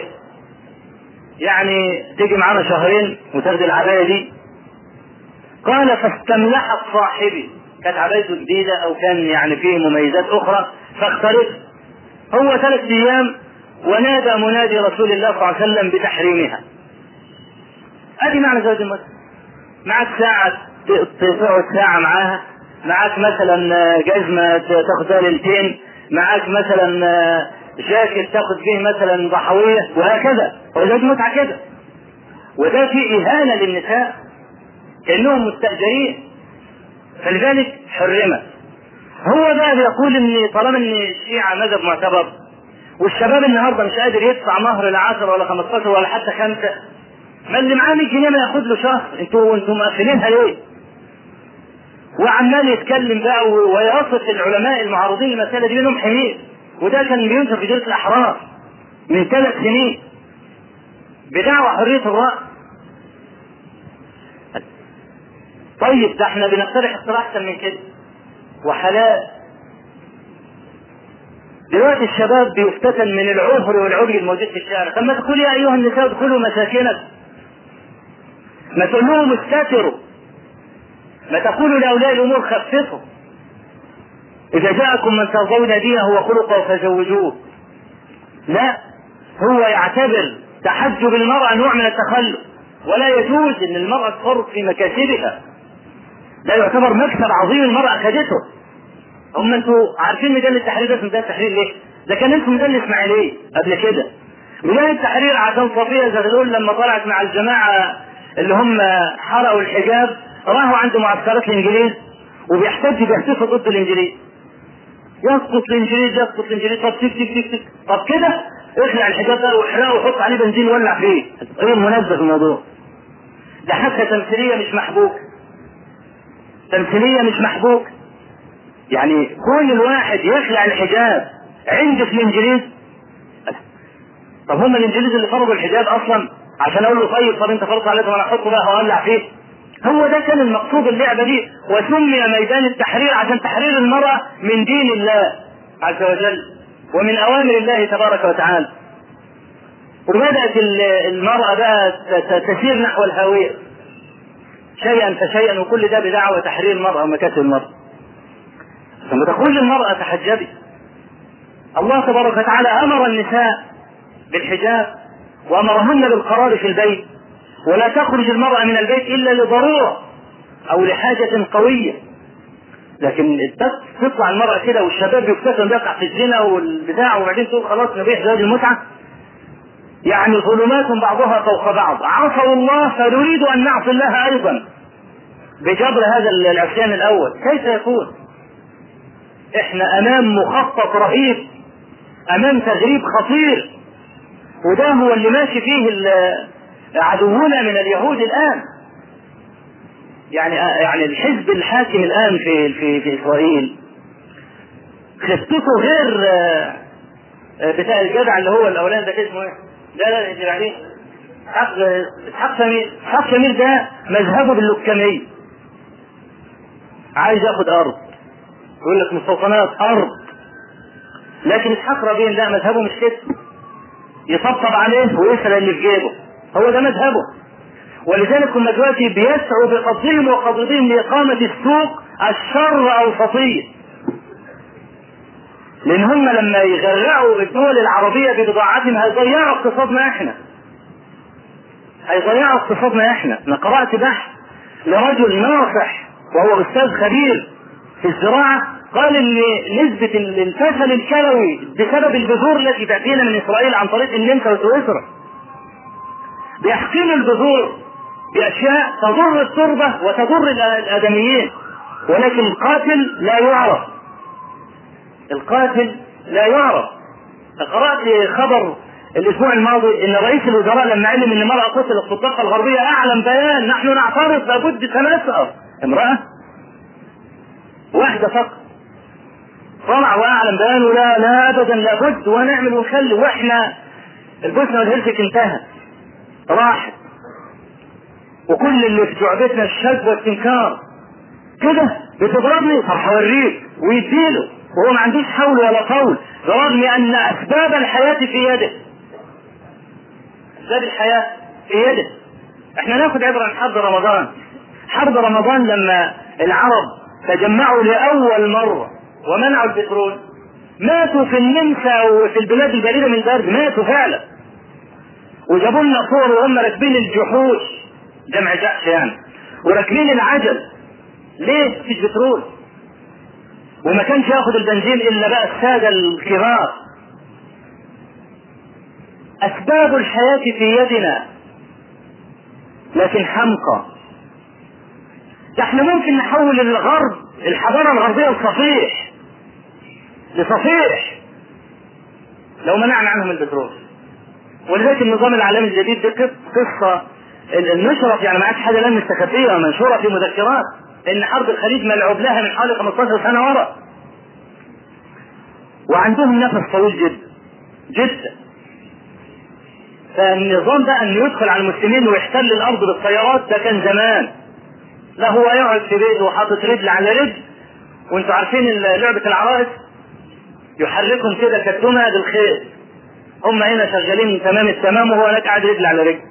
يعني تيجي معنا شهرين وتاخد العباية دي. قال فاستملحت صاحبي، كانت عبايته جديدة أو كان يعني فيه مميزات أخرى فاختلف هو 3 أيام، ونادى منادي رسول الله صلى الله عليه وسلم بتحريمها. ادي معنى زواج المتعة. معك ساعة تقعد ساعة معاها، معك مثلا جزمة تاخدها ليلتين، معاك مثلا جاكيت تاخد فيه مثلا ضحوية وهكذا، وده متعة كده. وده في إهانة للنساء كأنهم مستأجرين، فلذلك حرمت. هو ده بيقول ان طالما ان الشيعة مذهب معتبر والشباب النهارده مش قادر يدفع مهر لا 10 ولا 15 ولا حتى 5، ما اللي معاه 100 جنيه ما ياخد له شهر، انتوا مقفلينها ليه؟ وعمال يتكلم بقى ويصف العلماء المعارضين للمسألة دي منهم حمير، وده كان بينشر في جريدة الأحرار من 3 سنين بدعوى حرية الرأي. طيب ده احنا بنقترح اقتراح احسن من كده وحلال. دلوقتي الشباب بيفتتن من العهر والعري الموجود في الشارع. طب ما تقول يا ايها النساء ادخلوا مساكنكم، ما تقول لهم استتروا، ما تقولوا لاولياء الامور خففوا، اذا جاءكم من ترضون دينه وخلقه فزوجوه. لا، هو يعتبر تحجب المرأة نوع من التخلف، ولا يجوز ان المرأة تفرط في مكاسبها، ده يعتبر مكسب عظيم المرأة خدته. هم انتوا عارفين ميدان التحرير ده اسمه ميدان التحرير ليه؟ ده كان اسمه ميدان الاسماعيلية قبل كده. ميدان التحرير عشان صفية زغلول لما طلعت مع الجماعة اللي هم حرقوا الحجاب راحوا عند معسكرات الانجليز بيحتفوا ضد الانجليز. يسقط الانجليز يسقط الانجليز، طب تك تك تك، طب كده اخلع الحجاب ده واحرقه وحط عليه بنزين ولع فيه. ايه المناسبة في الموضوع؟ ده حتى تمثيلية مش محبوك، تمثيلية مش محبوك. يعني كل الواحد يخلع الحجاب عند في الانجليز. طب هم الانجليز اللي فرضوا الحجاب اصلا عشان اقول له طب انت فرضت عليه وانا احطه بقى هولع فيه؟ هو ده كان المقصود اللعبة دي، وسمي ميدان التحرير عشان تحرير المرأة من دين الله عز وجل ومن اوامر الله تبارك وتعالى. وبدأت المرأة بقى تسير نحو الهاوية شيئا فشيئا، وكل ده بدعوة تحرير المرأة ومكاسب المرأة. ثم تقول للمرأة تحجبي. الله تبارك وتعالى امر النساء بالحجاب وامرهن بالقرار في البيت، ولا تخرج المرأة من البيت الا لضرورة او لحاجة قوية. لكن تطلع المرأة كده والشباب يفتتن يقع في الزنا والبداع وبعدين تقول خلاص نبيح زواج المتعة. يعني ظلمات بعضها فوق بعض، عصوا الله فنريد ان نعصي الله ايضا بجبر هذا العصيان الاول. كيف يكون؟ احنا امام مخطط رهيب، امام تغريب خطير، وده هو اللي ماشي فيه عدونا من اليهود الان. يعني الحزب الحاكم الان في اسرائيل خطته غير بتاع الجدع اللي هو الاولاني ده اسمه ايه؟ لا يعني اسحاق شمير ده مذهبه باللكمية، عايز ياخد ارض، يقول لك مستوطنات ارض. لكن اسحاق رابين لا، مذهبه مش كده، يطبطب عليه ويسرق اللي في جيبه، هو ده مذهبه. ولذلك هم دلوقتي بيسعوا بقبضهم وقبضهم لاقامة السوق الشر اوسطية، لان هم لما يغرقوا الدول العربية ببضاعتهم هيضيعوا اقتصادنا احنا، هيضيعوا اقتصادنا احنا. انا قرأت بحث لرجل ناصح وهو استاذ خبير في الزراعة، قال ان نسبة الفشل الكلوي بسبب البذور التي تأتينا من اسرائيل عن طريق النمسا وسويسرا، بيحقنوا البذور باشياء تضر التربة وتضر الادميين، ولكن القاتل لا يعرف، القاتل لا يعرف. قرأت خبر الاسبوع الماضي ان رئيس الوزراء لما علم ان امرأة قتلت في الضفة الغربية اعلن بيان نحن نعترض لابد سنسأل. امرأة واحدة فقط طلع واعلن بيان لا ابدا لابد ونعمل ونخلي، واحنا البوسنة والهرسك انتهت راحت، وكل اللي في جعبتنا الشك والاستنكار كده بتضربني، طب هوريك ويديله وهو ما عندوش حول ولا قول، برغم ان اسباب الحياة في يده، اسباب الحياة في يده. احنا ناخد عبرة عن حرب رمضان. حرب رمضان لما العرب تجمعوا لأول مرة ومنعوا البترول، ماتوا في النمسا وفي البلاد البعيدة من البرد، ماتوا فعلا. وجابوا لنا صور وهم راكبين الجحوش، جمع جحش يعني، وراكبين العجل. ليه؟ مفيش بترول. وما كانش ياخد البنزين الا بقى السادة الكبار. اسباب الحياة في يدنا لكن حمقى. ده احنا ممكن نحول الغرب، الحضارة الغربية لصفيح لو منعنا عنهم البترول. ولذلك النظام العالمي الجديد ده قصة النشرة، يعني ما عادش حاجة لم مستخبية منشورة في مذكرات ان حرب الخليج ملعوب لها من حوالي 15 سنة ورا، وعندهم نفس طويل جدا جدا. فالنظام ده ان يدخل على المسلمين ويحتل الارض بالطيارات ده كان زمان. لا هو يقعد في بيته وحاطط رجل على رجل، وانتوا عارفين لعبة العرائس يحركهم كده كالدمى بالخيل، هم هنا شغالين تمام التمام وهو هناك قاعد رجل على رجل.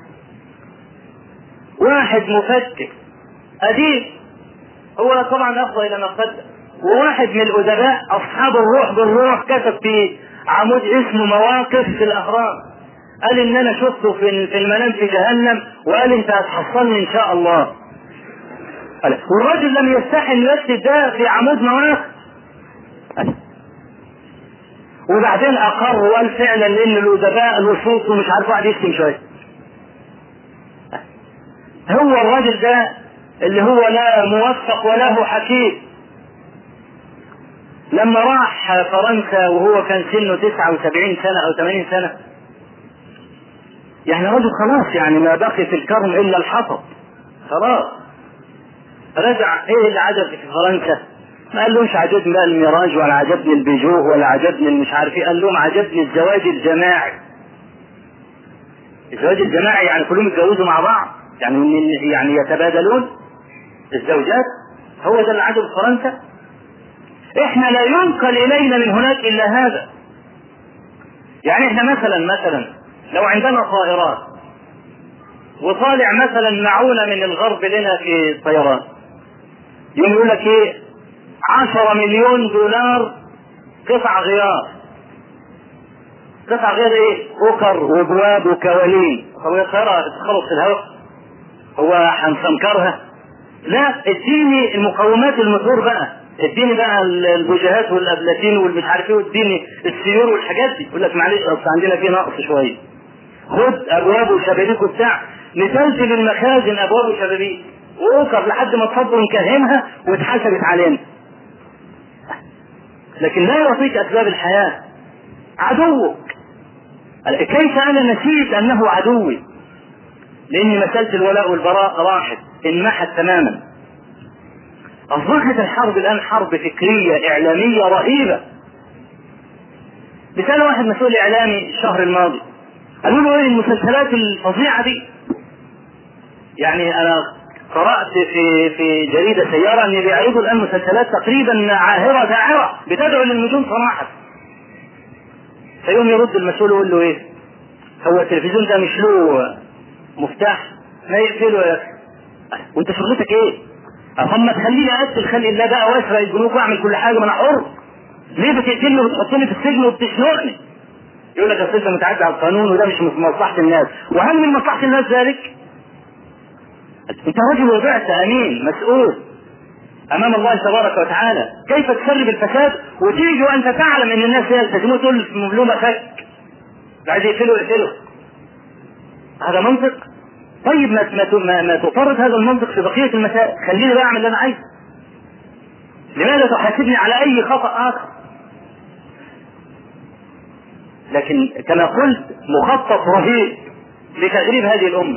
واحد مفكر اديب هو طبعا افضل الى ما قدم، وواحد من الادباء اصحاب الروح بالروح كتب في عمود اسمه مواقف في الاهرام، قال ان انا شفته في المنام في جهنم، وقال انت هتحصلني ان شاء الله. والرجل لم يستحي ان يكتب ده في عمود مواقف. وبعدين اقر وقال فعلا ان الادباء الوسوط ومش عارف واحد يشتم شويه. هو الراجل ده اللي هو لا موفق ولا هو حكيم، لما راح فرنسا وهو كان سنه 79 سنة او 80 سنة، يعني رجل خلاص يعني ما بقي في الكرم الا الحطب خلاص. رجع ايه اللي عجب في فرنسا؟ ما قال لهمش عجبني بقى الميراج ولا عجبني البيجو ولا عجبني مش عارف ايه، قال لهم عجبني الزواج الجماعي. الزواج الجماعي يعني كلهم يتجوزوا مع بعض، يعني يتبادلون الزوجات. هو ده اللي عجب فرنسا. احنا لا ينقل الينا من هناك الا هذا. يعني احنا مثلا لو عندنا طائرات وطالع مثلا معونة من الغرب لنا في الطيران، يوم يقول لك ايه 10 مليون دولار قطع غيار. قطع غير ايه؟ اوكر وابواب وكوالين. هو الطيارة تخلص في الهواء؟ هو هنسمكرها؟ لا، اديني المقومات الموتور بقى، اديني بقى البوجهات والابلاتين والمش عارف ايه، واديني السيور والحاجات دي. يقول لك معلش اصل عندنا فيه نقص شويه، خد ابواب وشبابيك وبتاع، نسلسل المخازن ابواب وشبابيك واوكر لحد ما تصدر نكهنها واتحسبت علينا. لكن لا يعطيك اسباب الحياه. عدوك كيف انا نسيت انه عدوي؟ لان مساله الولاء والبراء راحت انمحت تماما. اصبحت الحرب الان حرب فكريه اعلاميه رهيبه. مثال واحد مسؤول اعلامي الشهر الماضي قالوا له ايه المسلسلات الفظيعه دي؟ يعني انا قرات في جريده سياره ان بيعرضوا الان مسلسلات تقريبا عاهره داعره بتدعو للنجوم صراحه. فيوم يرد المسؤول يقول له ايه؟ هو التلفزيون ده مش له مفتاح؟ ما يقفله يا اخي. وانت شغلتك ايه؟ هم تخليني اقتل خلق الله بقى واسرق البنوك واعمل كل حاجه، ما انا حر. ليه بتقتلني وتحطني في السجن وبتشنقني؟ يقول لك اصل انت متعدي على القانون وده مش من مصلحه الناس. وهل من مصلحه الناس ذلك؟ انت راجل وضعت امين مسؤول امام الله تبارك وتعالى، كيف تسرب الفساد وتيجي وانت تعلم ان الناس يلتزموا تقول مظلومه فك عايز يقتلوا. هذا منطق؟ طيب ما تفرض هذا المنطق في بقيه المسائل، خليني بقى اعمل اللي انا عايزه. لماذا تحاسبني على اي خطأ اخر؟ لكن كما قلت مخطط رهيب لتغريب هذه الامه.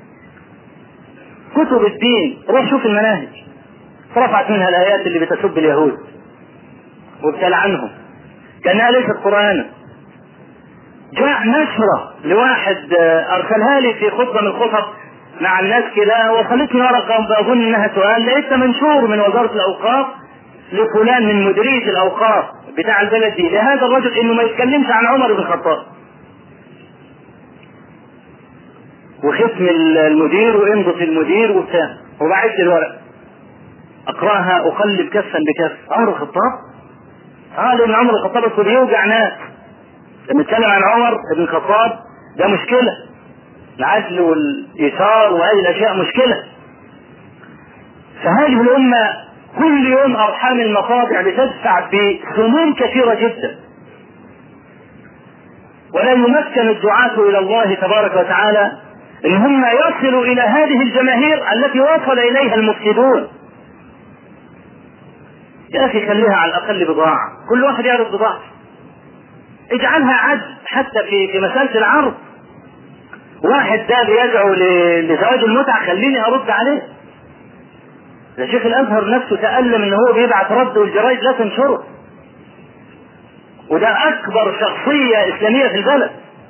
كتب الدين روح شوف المناهج، رفعت منها الايات اللي بتسب اليهود وبتلعنهم كانها ليست قرانا. جاء نشرة لواحد ارسلها لي في خطبة من الخطب مع الناس كده، وصلتني ورقة اظن انها سؤال، لقيت منشور من وزارة الاوقاف لفلان من مديرية الاوقاف بتاع البلد دي لهذا الرجل انه ما يتكلمش عن عمر بن الخطاب، وختم المدير وامضة المدير وبتاع، وبعت لي الورق اقراها اقلب كفا بكف. عمر الخطاب؟ لان عمر الخطاب اصله بيوجع ناس. لما نتكلم عن عمر بن الخطاب ده مشكلة، العدل والإيثار وهذه الأشياء مشكلة. فهذه الأمة كل يوم أرحام المصابع بتدفع بسموم كثيرة جدا، ولا يمكن الدعاة إلى الله تبارك وتعالى إن هم يصلوا إلى هذه الجماهير التي وصل إليها المفسدون. يا أخي خليها على الأقل بضاعة، كل واحد يعرض بضاعة، اجعلها عد حتى في مسألة العرض. واحد ده بيدعو لزواج المتعة، خليني أرد عليه. ده شيخ الأزهر نفسه تألم إن هو بيبعت رد والجرايد لا تنشره، وده أكبر شخصية إسلامية في البلد.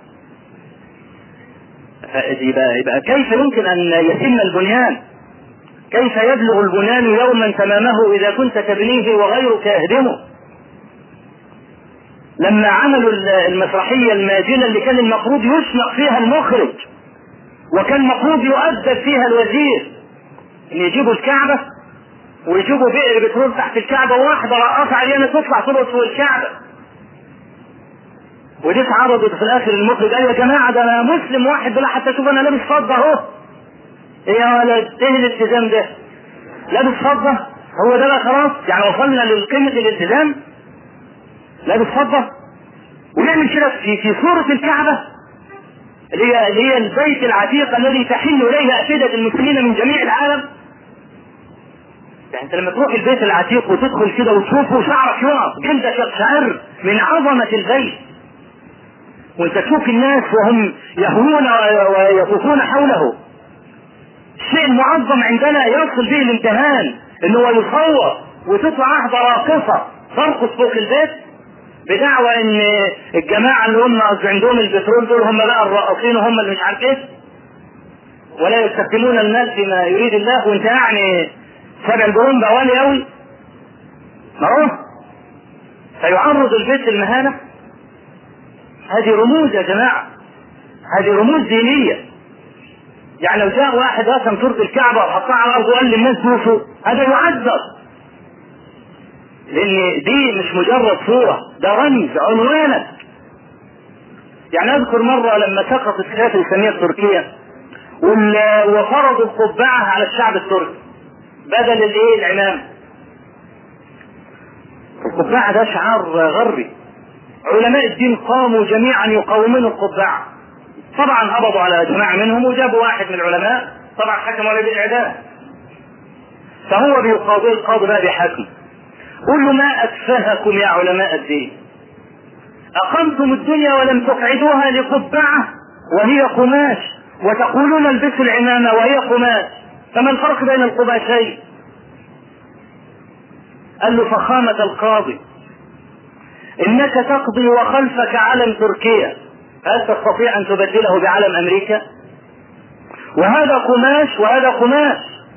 يبقى كيف يمكن أن يتم البنيان؟ كيف يبلغ البنيان يوما تمامه إذا كنت تبنيه وغيرك يهدمه؟ لما عملوا المسرحية الماجنة اللي كان المفروض يشنق فيها المخرج وكان المفروض يؤدب فيها الوزير، ان يجيبوا الكعبة ويجيبوا بئر بترول تحت الكعبة، واحدة رقصة عريانة تطلع ترقص فوق الكعبة، ودي اتعرضت في الاخر المخرج قال يا جماعة ده انا مسلم واحد بلا حتى اشوف انا لابس فضة اهو. ايه يا ولد ايه الالتزام ده؟ لابس فضة؟ هو ده بقى خلاص يعني وصلنا لقمة الالتزام؟ لابس فضة؟ ونعمل كده في صورة الكعبة اللي هي البيت العتيق الذي تحل اليه افئدة المسلمين من جميع العالم. يعني انت لما تروح البيت العتيق وتدخل كده وتشوفه شعرك يقف، جلدك يقشعر من عظمة البيت، وانت تشوف الناس وهم يهوون ويطوفون حوله. الشيء المعظم عندنا يصل به الامتهان انه يصور وتطلع واحدة راقصة ترقص فوق البيت بدعوى ان الجماعة اللي هم عندهم البترول دول هم بقى الراقصين وهم اللي مش عارف ايه، ولا يستخدمون المال فيما يريد الله، وانت يعني سبع الجرون بوالي اوي معروف. فيعرض البيت للمهانة. هذه رموز يا جماعة، هذه رموز دينية. يعني لو جاء واحد رسم صورة الكعبة وحطها على الارض وقال للناس شوفوا، هذا يعذب، لان دي مش مجرد صورة، ده رمز عنوانك. يعني اذكر مرة لما سقطت الخلافة الاسلامية التركية وفرضوا القبعة على الشعب التركي بدل العمام. القبعة ده شعار غربي، علماء الدين قاموا جميعا يقاومون القبعة. طبعا قبضوا على جماعة منهم وجابوا واحد من العلماء طبعا حكموا عليه بالإعدام. فهو بيقاضي القاضي بقى بحكم، قل له ما أتفهكم يا علماء الدين، أقمتم الدنيا ولم تقعدوها لقبعة وهي قماش، وتقولون البسوا العمامة وهي قماش، فما الفرق بين القماشين؟ قال له فخامة القاضي إنك تقضي وخلفك علم تركيا، هل تستطيع أن تبدله بعلم أمريكا؟ وهذا قماش وهذا قماش.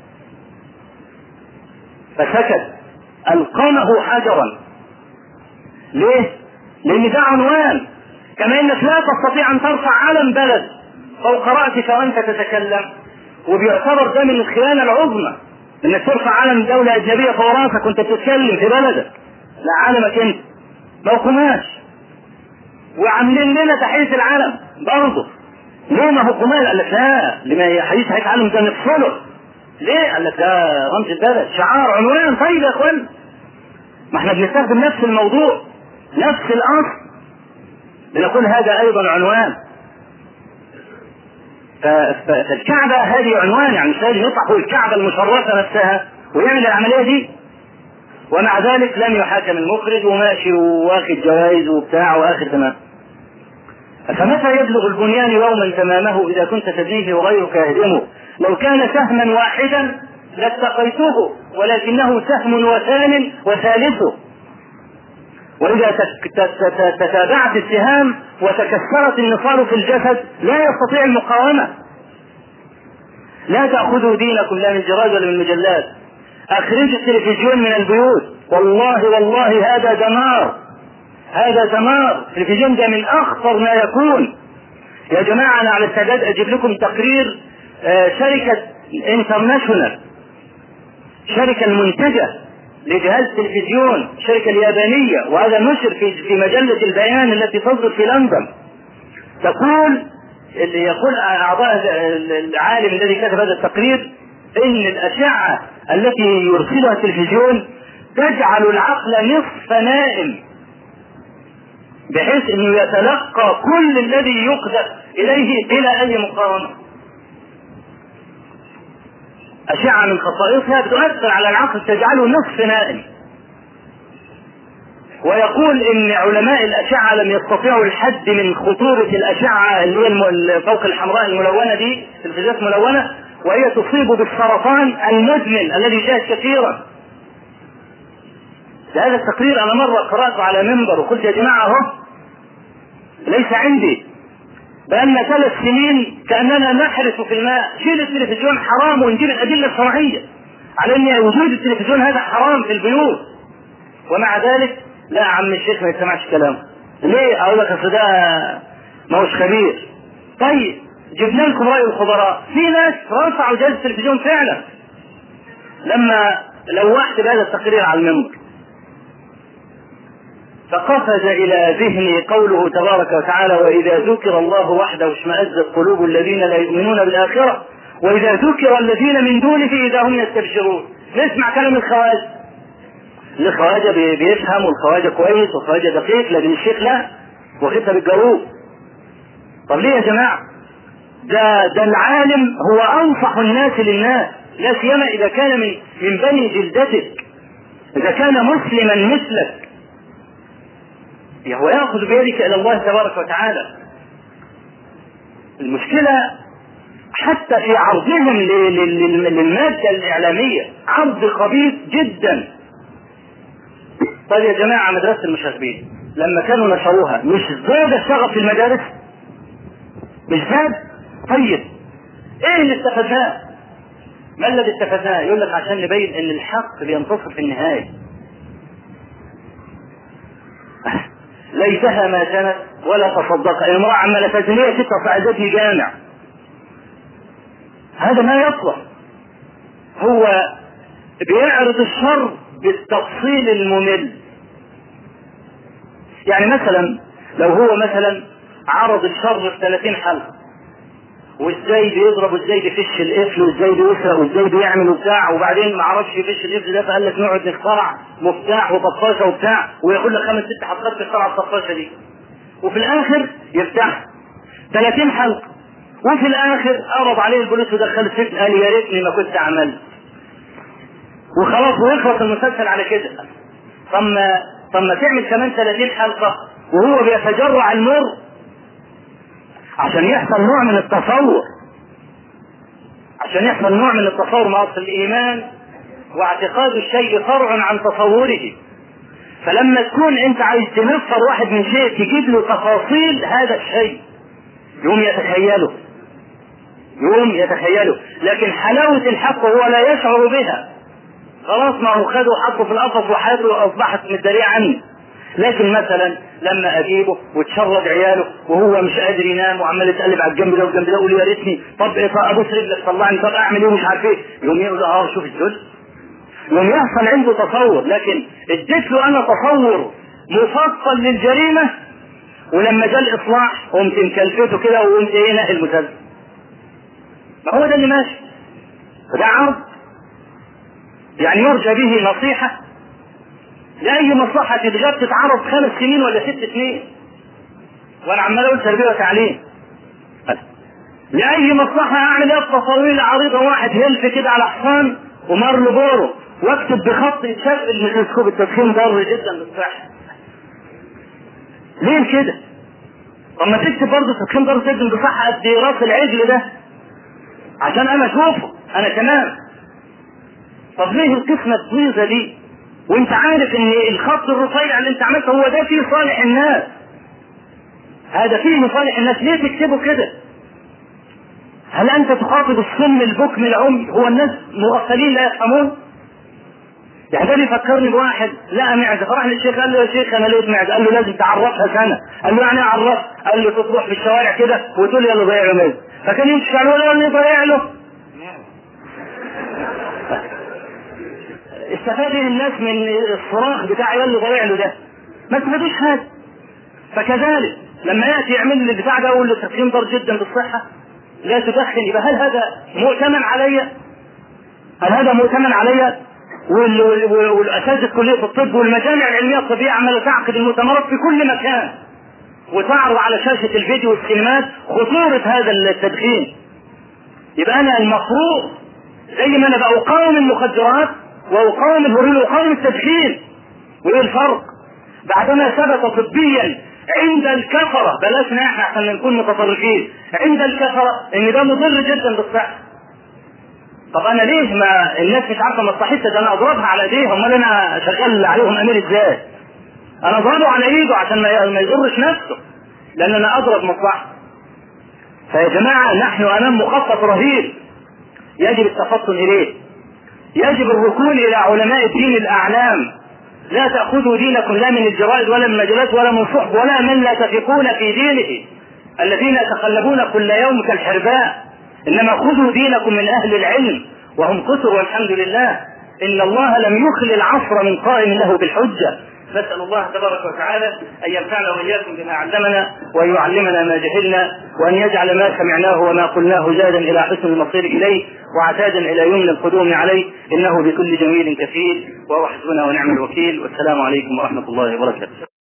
فسكت، ألقمه حجرا. ليه؟ لأن ده عنوان، كما إنك لا تستطيع أن ترفع علم بلد فوق رأسك وأنت تتكلم، وبيعتبر ده من الخيانة العظمى إنك ترفع علم دولة أجنبية فوق رأسك وأنت بتتكلم في بلدك، لا علمك أنت، ما هو قماش. وعاملين لنا تحية العلم برضه، ليه ما هو قماش؟ قال لك لا، لما حديث العلم ده نفصله. ليه؟ قال لك ده رمز البلد، شعار، عنوان. طيب يا اخوان، ما احنا بنستخدم نفس الموضوع نفس الاصل، بنقول هذا ايضا عنوان. فالكعبة هذه عنوان، يعني مش لازم يطلع فوق الكعبة المشرفة نفسها ويعمل العملية دي، ومع ذلك لم يحاكم المخرج وماشي واخد جوائز وبتاع واخد تمام. فمتى يبلغ البنيان يوما تمامه إذا كنت تبنيه وغيرك يهدمه؟ لو كان سهما واحدا لاتقيته، ولكنه سهم وثان وثالثه. وإذا تتابعت السهام وتكسرت النصال في الجسد لا يستطيع المقاومة. لا تأخذوا دينكم لا من جرائد ولا من مجلات، أخرجوا التلفزيون من البيوت، والله هذا دمار، هذا دمار. التلفزيون ده من أخطر ما يكون. يا جماعة أنا على استعداد أجيب لكم تقرير شركة انترناشونال، شركة المنتجة لجهاز التلفزيون، الشركة اليابانية، وهذا نشر في مجلة البيان التي تصدر في لندن. يقول أعضاء العالم الذي كتب هذا التقرير ان الاشعة التي يرسلها التلفزيون تجعل العقل نصف نائم، بحيث انه يتلقى كل الذي يقذف اليه بلا اي مقارنة. اشعة من خصائصها بتؤثر على العقل تجعله نصف نائم. ويقول ان علماء الاشعة لم يستطيعوا الحد من خطورة الاشعة اللي هي فوق الحمراء الملونة دي، التلفزيونات الملونة، وهي تصيب بالسرطان المزمن الذي جاء كثيرا. هذا التقرير انا مرة قرأته على منبر وقلت يا جماعة اهو ليس عندي، بقالنا 3 سنين كأننا نحرس في الماء. شيل التلفزيون حرام، ونجيب الأدلة الشرعية على ان وجود التلفزيون هذا حرام في البيوت، ومع ذلك لا يا عم الشيخ ما يسمعش كلامه. ليه؟ اقول لك اصل ده ما هوش خبير. طيب جبنا لكم رأي الخبراء، في ناس رفعوا جهاز التلفزيون فعلا لما لوحت بهذا التقرير على المنبر، فقفز الى ذهني قوله تبارك وتعالى: واذا ذكر الله وحده اشمئزت قلوب الذين لا يؤمنون بالاخره واذا ذكر الذين من دونه اذا هم يستبشرون. نسمع كلام الخوارج، الخواجه بيفهم والخواجه كويس والخواجه دقيق، لكن الشيخ لا، واخدها بالجروب. طب ليه يا جماعه؟ ده العالم هو انصح الناس للناس، لا سيما اذا كان من بني جلدتك، اذا كان مسلما مثلك، هو يأخذ بيدك إلى الله تبارك وتعالى. المشكلة حتى في عرضهم للمادة الإعلامية عرض خبيث جدا. طيب يا جماعة مدرسة المشاغبين لما كانوا نشروها مش زاد الشغف في المدارس؟ مش زاد؟ طيب ايه اللي استفدناه؟ ما الذي استفدناه؟ يقول لك عشان نبين ان الحق بينتصر في النهاية. ليتها ما كانت ولا تصدق امرأة عمالة تزنية 6 صعدات جامع. هذا ما يصلح. هو بيعرض الشر بالتفصيل الممل. يعني مثلا لو هو مثلا عرض الشر في 30 حلقة، وازاي بيضرب وازاي بيفش القفل وازاي بيسرق وازاي بيعمل وبتاع، وبعدين ما عرفش يفش القفل ده فقال لك نقعد نخترع مفتاح وطفاشه وبتاع، وياخد لك 5 6 حلقات تخترع الطفاشه دي، وفي الاخر يفتح 30 حلقة، وفي الاخر قرب عليه البوليس ودخل السجن قال يا ريتني ما كنت عملت، وخلاص ويخلص المسلسل على كده. طب ما تعمل كمان 30 حلقة وهو بيتجرع المر عشان يحصل نوع من التصور، مع أصل الإيمان واعتقاد الشيء فرع عن تصوره. فلما تكون أنت عايز تنفر واحد من شيء تجيب له تفاصيل هذا الشيء يوم يتخيله، لكن حلاوة الحق هو لا يشعر بها. خلاص ما هو خده وحطه في القفص وحياته أصبحت مدارية عني. لكن مثلا لما اجيبه وتشرد عياله وهو مش قادر ينام وعمال يتقلب على الجنب ده والجنب ده يقول يا ريتني، طب ابوس رجلك طلعني، طب اعمل ايه مش عارف ايه، يوم يقول شوف الذل، يوم يحصل عنده تصور. لكن اديت له انا تصور مفصل للجريمه، ولما جاء الاصلاح قمت مكلفته كده وقمت نقل المسلسل. ما هو ده اللي ماشي، فده عرض يعني يرجى به نصيحه لأي مصلحة تتجاب تتعرض 5 سنين ولا 6 سنين، وانا عمال اقول تربية وتعليم. لأي مصلحة اعمل تصاوير عريضة واحد هلف كده على حصان ومر له بوره واكتب بخط يتشغل الميكروسكوب التدخين ضار جدا للصحة. ليه كده؟ طب ما تكتب برضه التدخين ضار جدا للصحة قد راس العجل ده عشان انا اشوفه انا كمان. طب ليه القسمة الضيزة دي وانت عارف ان الخط الرفيع اللي انت عملته هو ده فيه صالح الناس، هذا فيه مصالح الناس، ليه تكتبه كده؟ هل انت تخاطب الصم البكم العمي؟ هو الناس مغفلين لا يفهمون؟ يعني ده بيفكرني بواحد لقى معزه فراح للشيخ قال له يا شيخ انا لقيت معزه، قال له لازم تعرفها سنه، قال له يعني اعرف؟ قال له تروح في الشوارع كده وتقول يلا ضيع له معزه، فكان يمشي على له اللي ضيع له. استفاد الناس من الصراخ بتاع يلا ضيع له ده؟ ما استفادوش حاجه. فكذلك لما ياتي يعمل لي البتاع ده اقول له التدخين ضار جدا بالصحه لا تدخن، يبقى هل هذا مؤتمن علي؟ هل هذا مؤتمن علي؟ والاساتذه كليه الطب والمجامع العلميه الطبيه عماله تعقد المؤتمرات في كل مكان وتعرض على شاشه الفيديو والسينمات خطوره هذا التدخين. يبقى انا المفروض زي ما انا بقاوم المخدرات واقاوم الهروين واقاوم التدخين. وايه الفرق؟ بعدما ثبت طبيا عند الكفره، بلاشنا احنا عشان نكون متطرفين، عند الكفره ان ده مضر جدا بالصحه. طب انا ليه ما الناس مش عارفه مصلحتها؟ ده انا اضربها على ايديها، امال انا شغال عليهم امير ازاي؟ انا اضربه على ايده عشان ما يضرش نفسه، لان انا اضرب مصلحته. فيا جماعه نحن امام مخطط رهيب يجب التفطن اليه، يجب الركون الى علماء الدين الاعلام. لا تاخذوا دينكم لا من الجرائد ولا من المجلات ولا من صحب ولا من لا تثقون في دينه الذين يتقلبون كل يوم كالحرباء، انما خذوا دينكم من اهل العلم وهم كثر والحمد لله. ان الله لم يخل العصر من قائم له بالحجه. نسال الله تبارك وتعالى ان ينفعنا واياكم بما علمنا وان يعلمنا ما جهلنا وان يجعل ما سمعناه وما قلناه زادا الى حسن المصير اليه وعتادا الى يمن القدوم عليه، انه بكل جميل كفيل وهو حسبنا ونعم الوكيل. والسلام عليكم ورحمه الله وبركاته.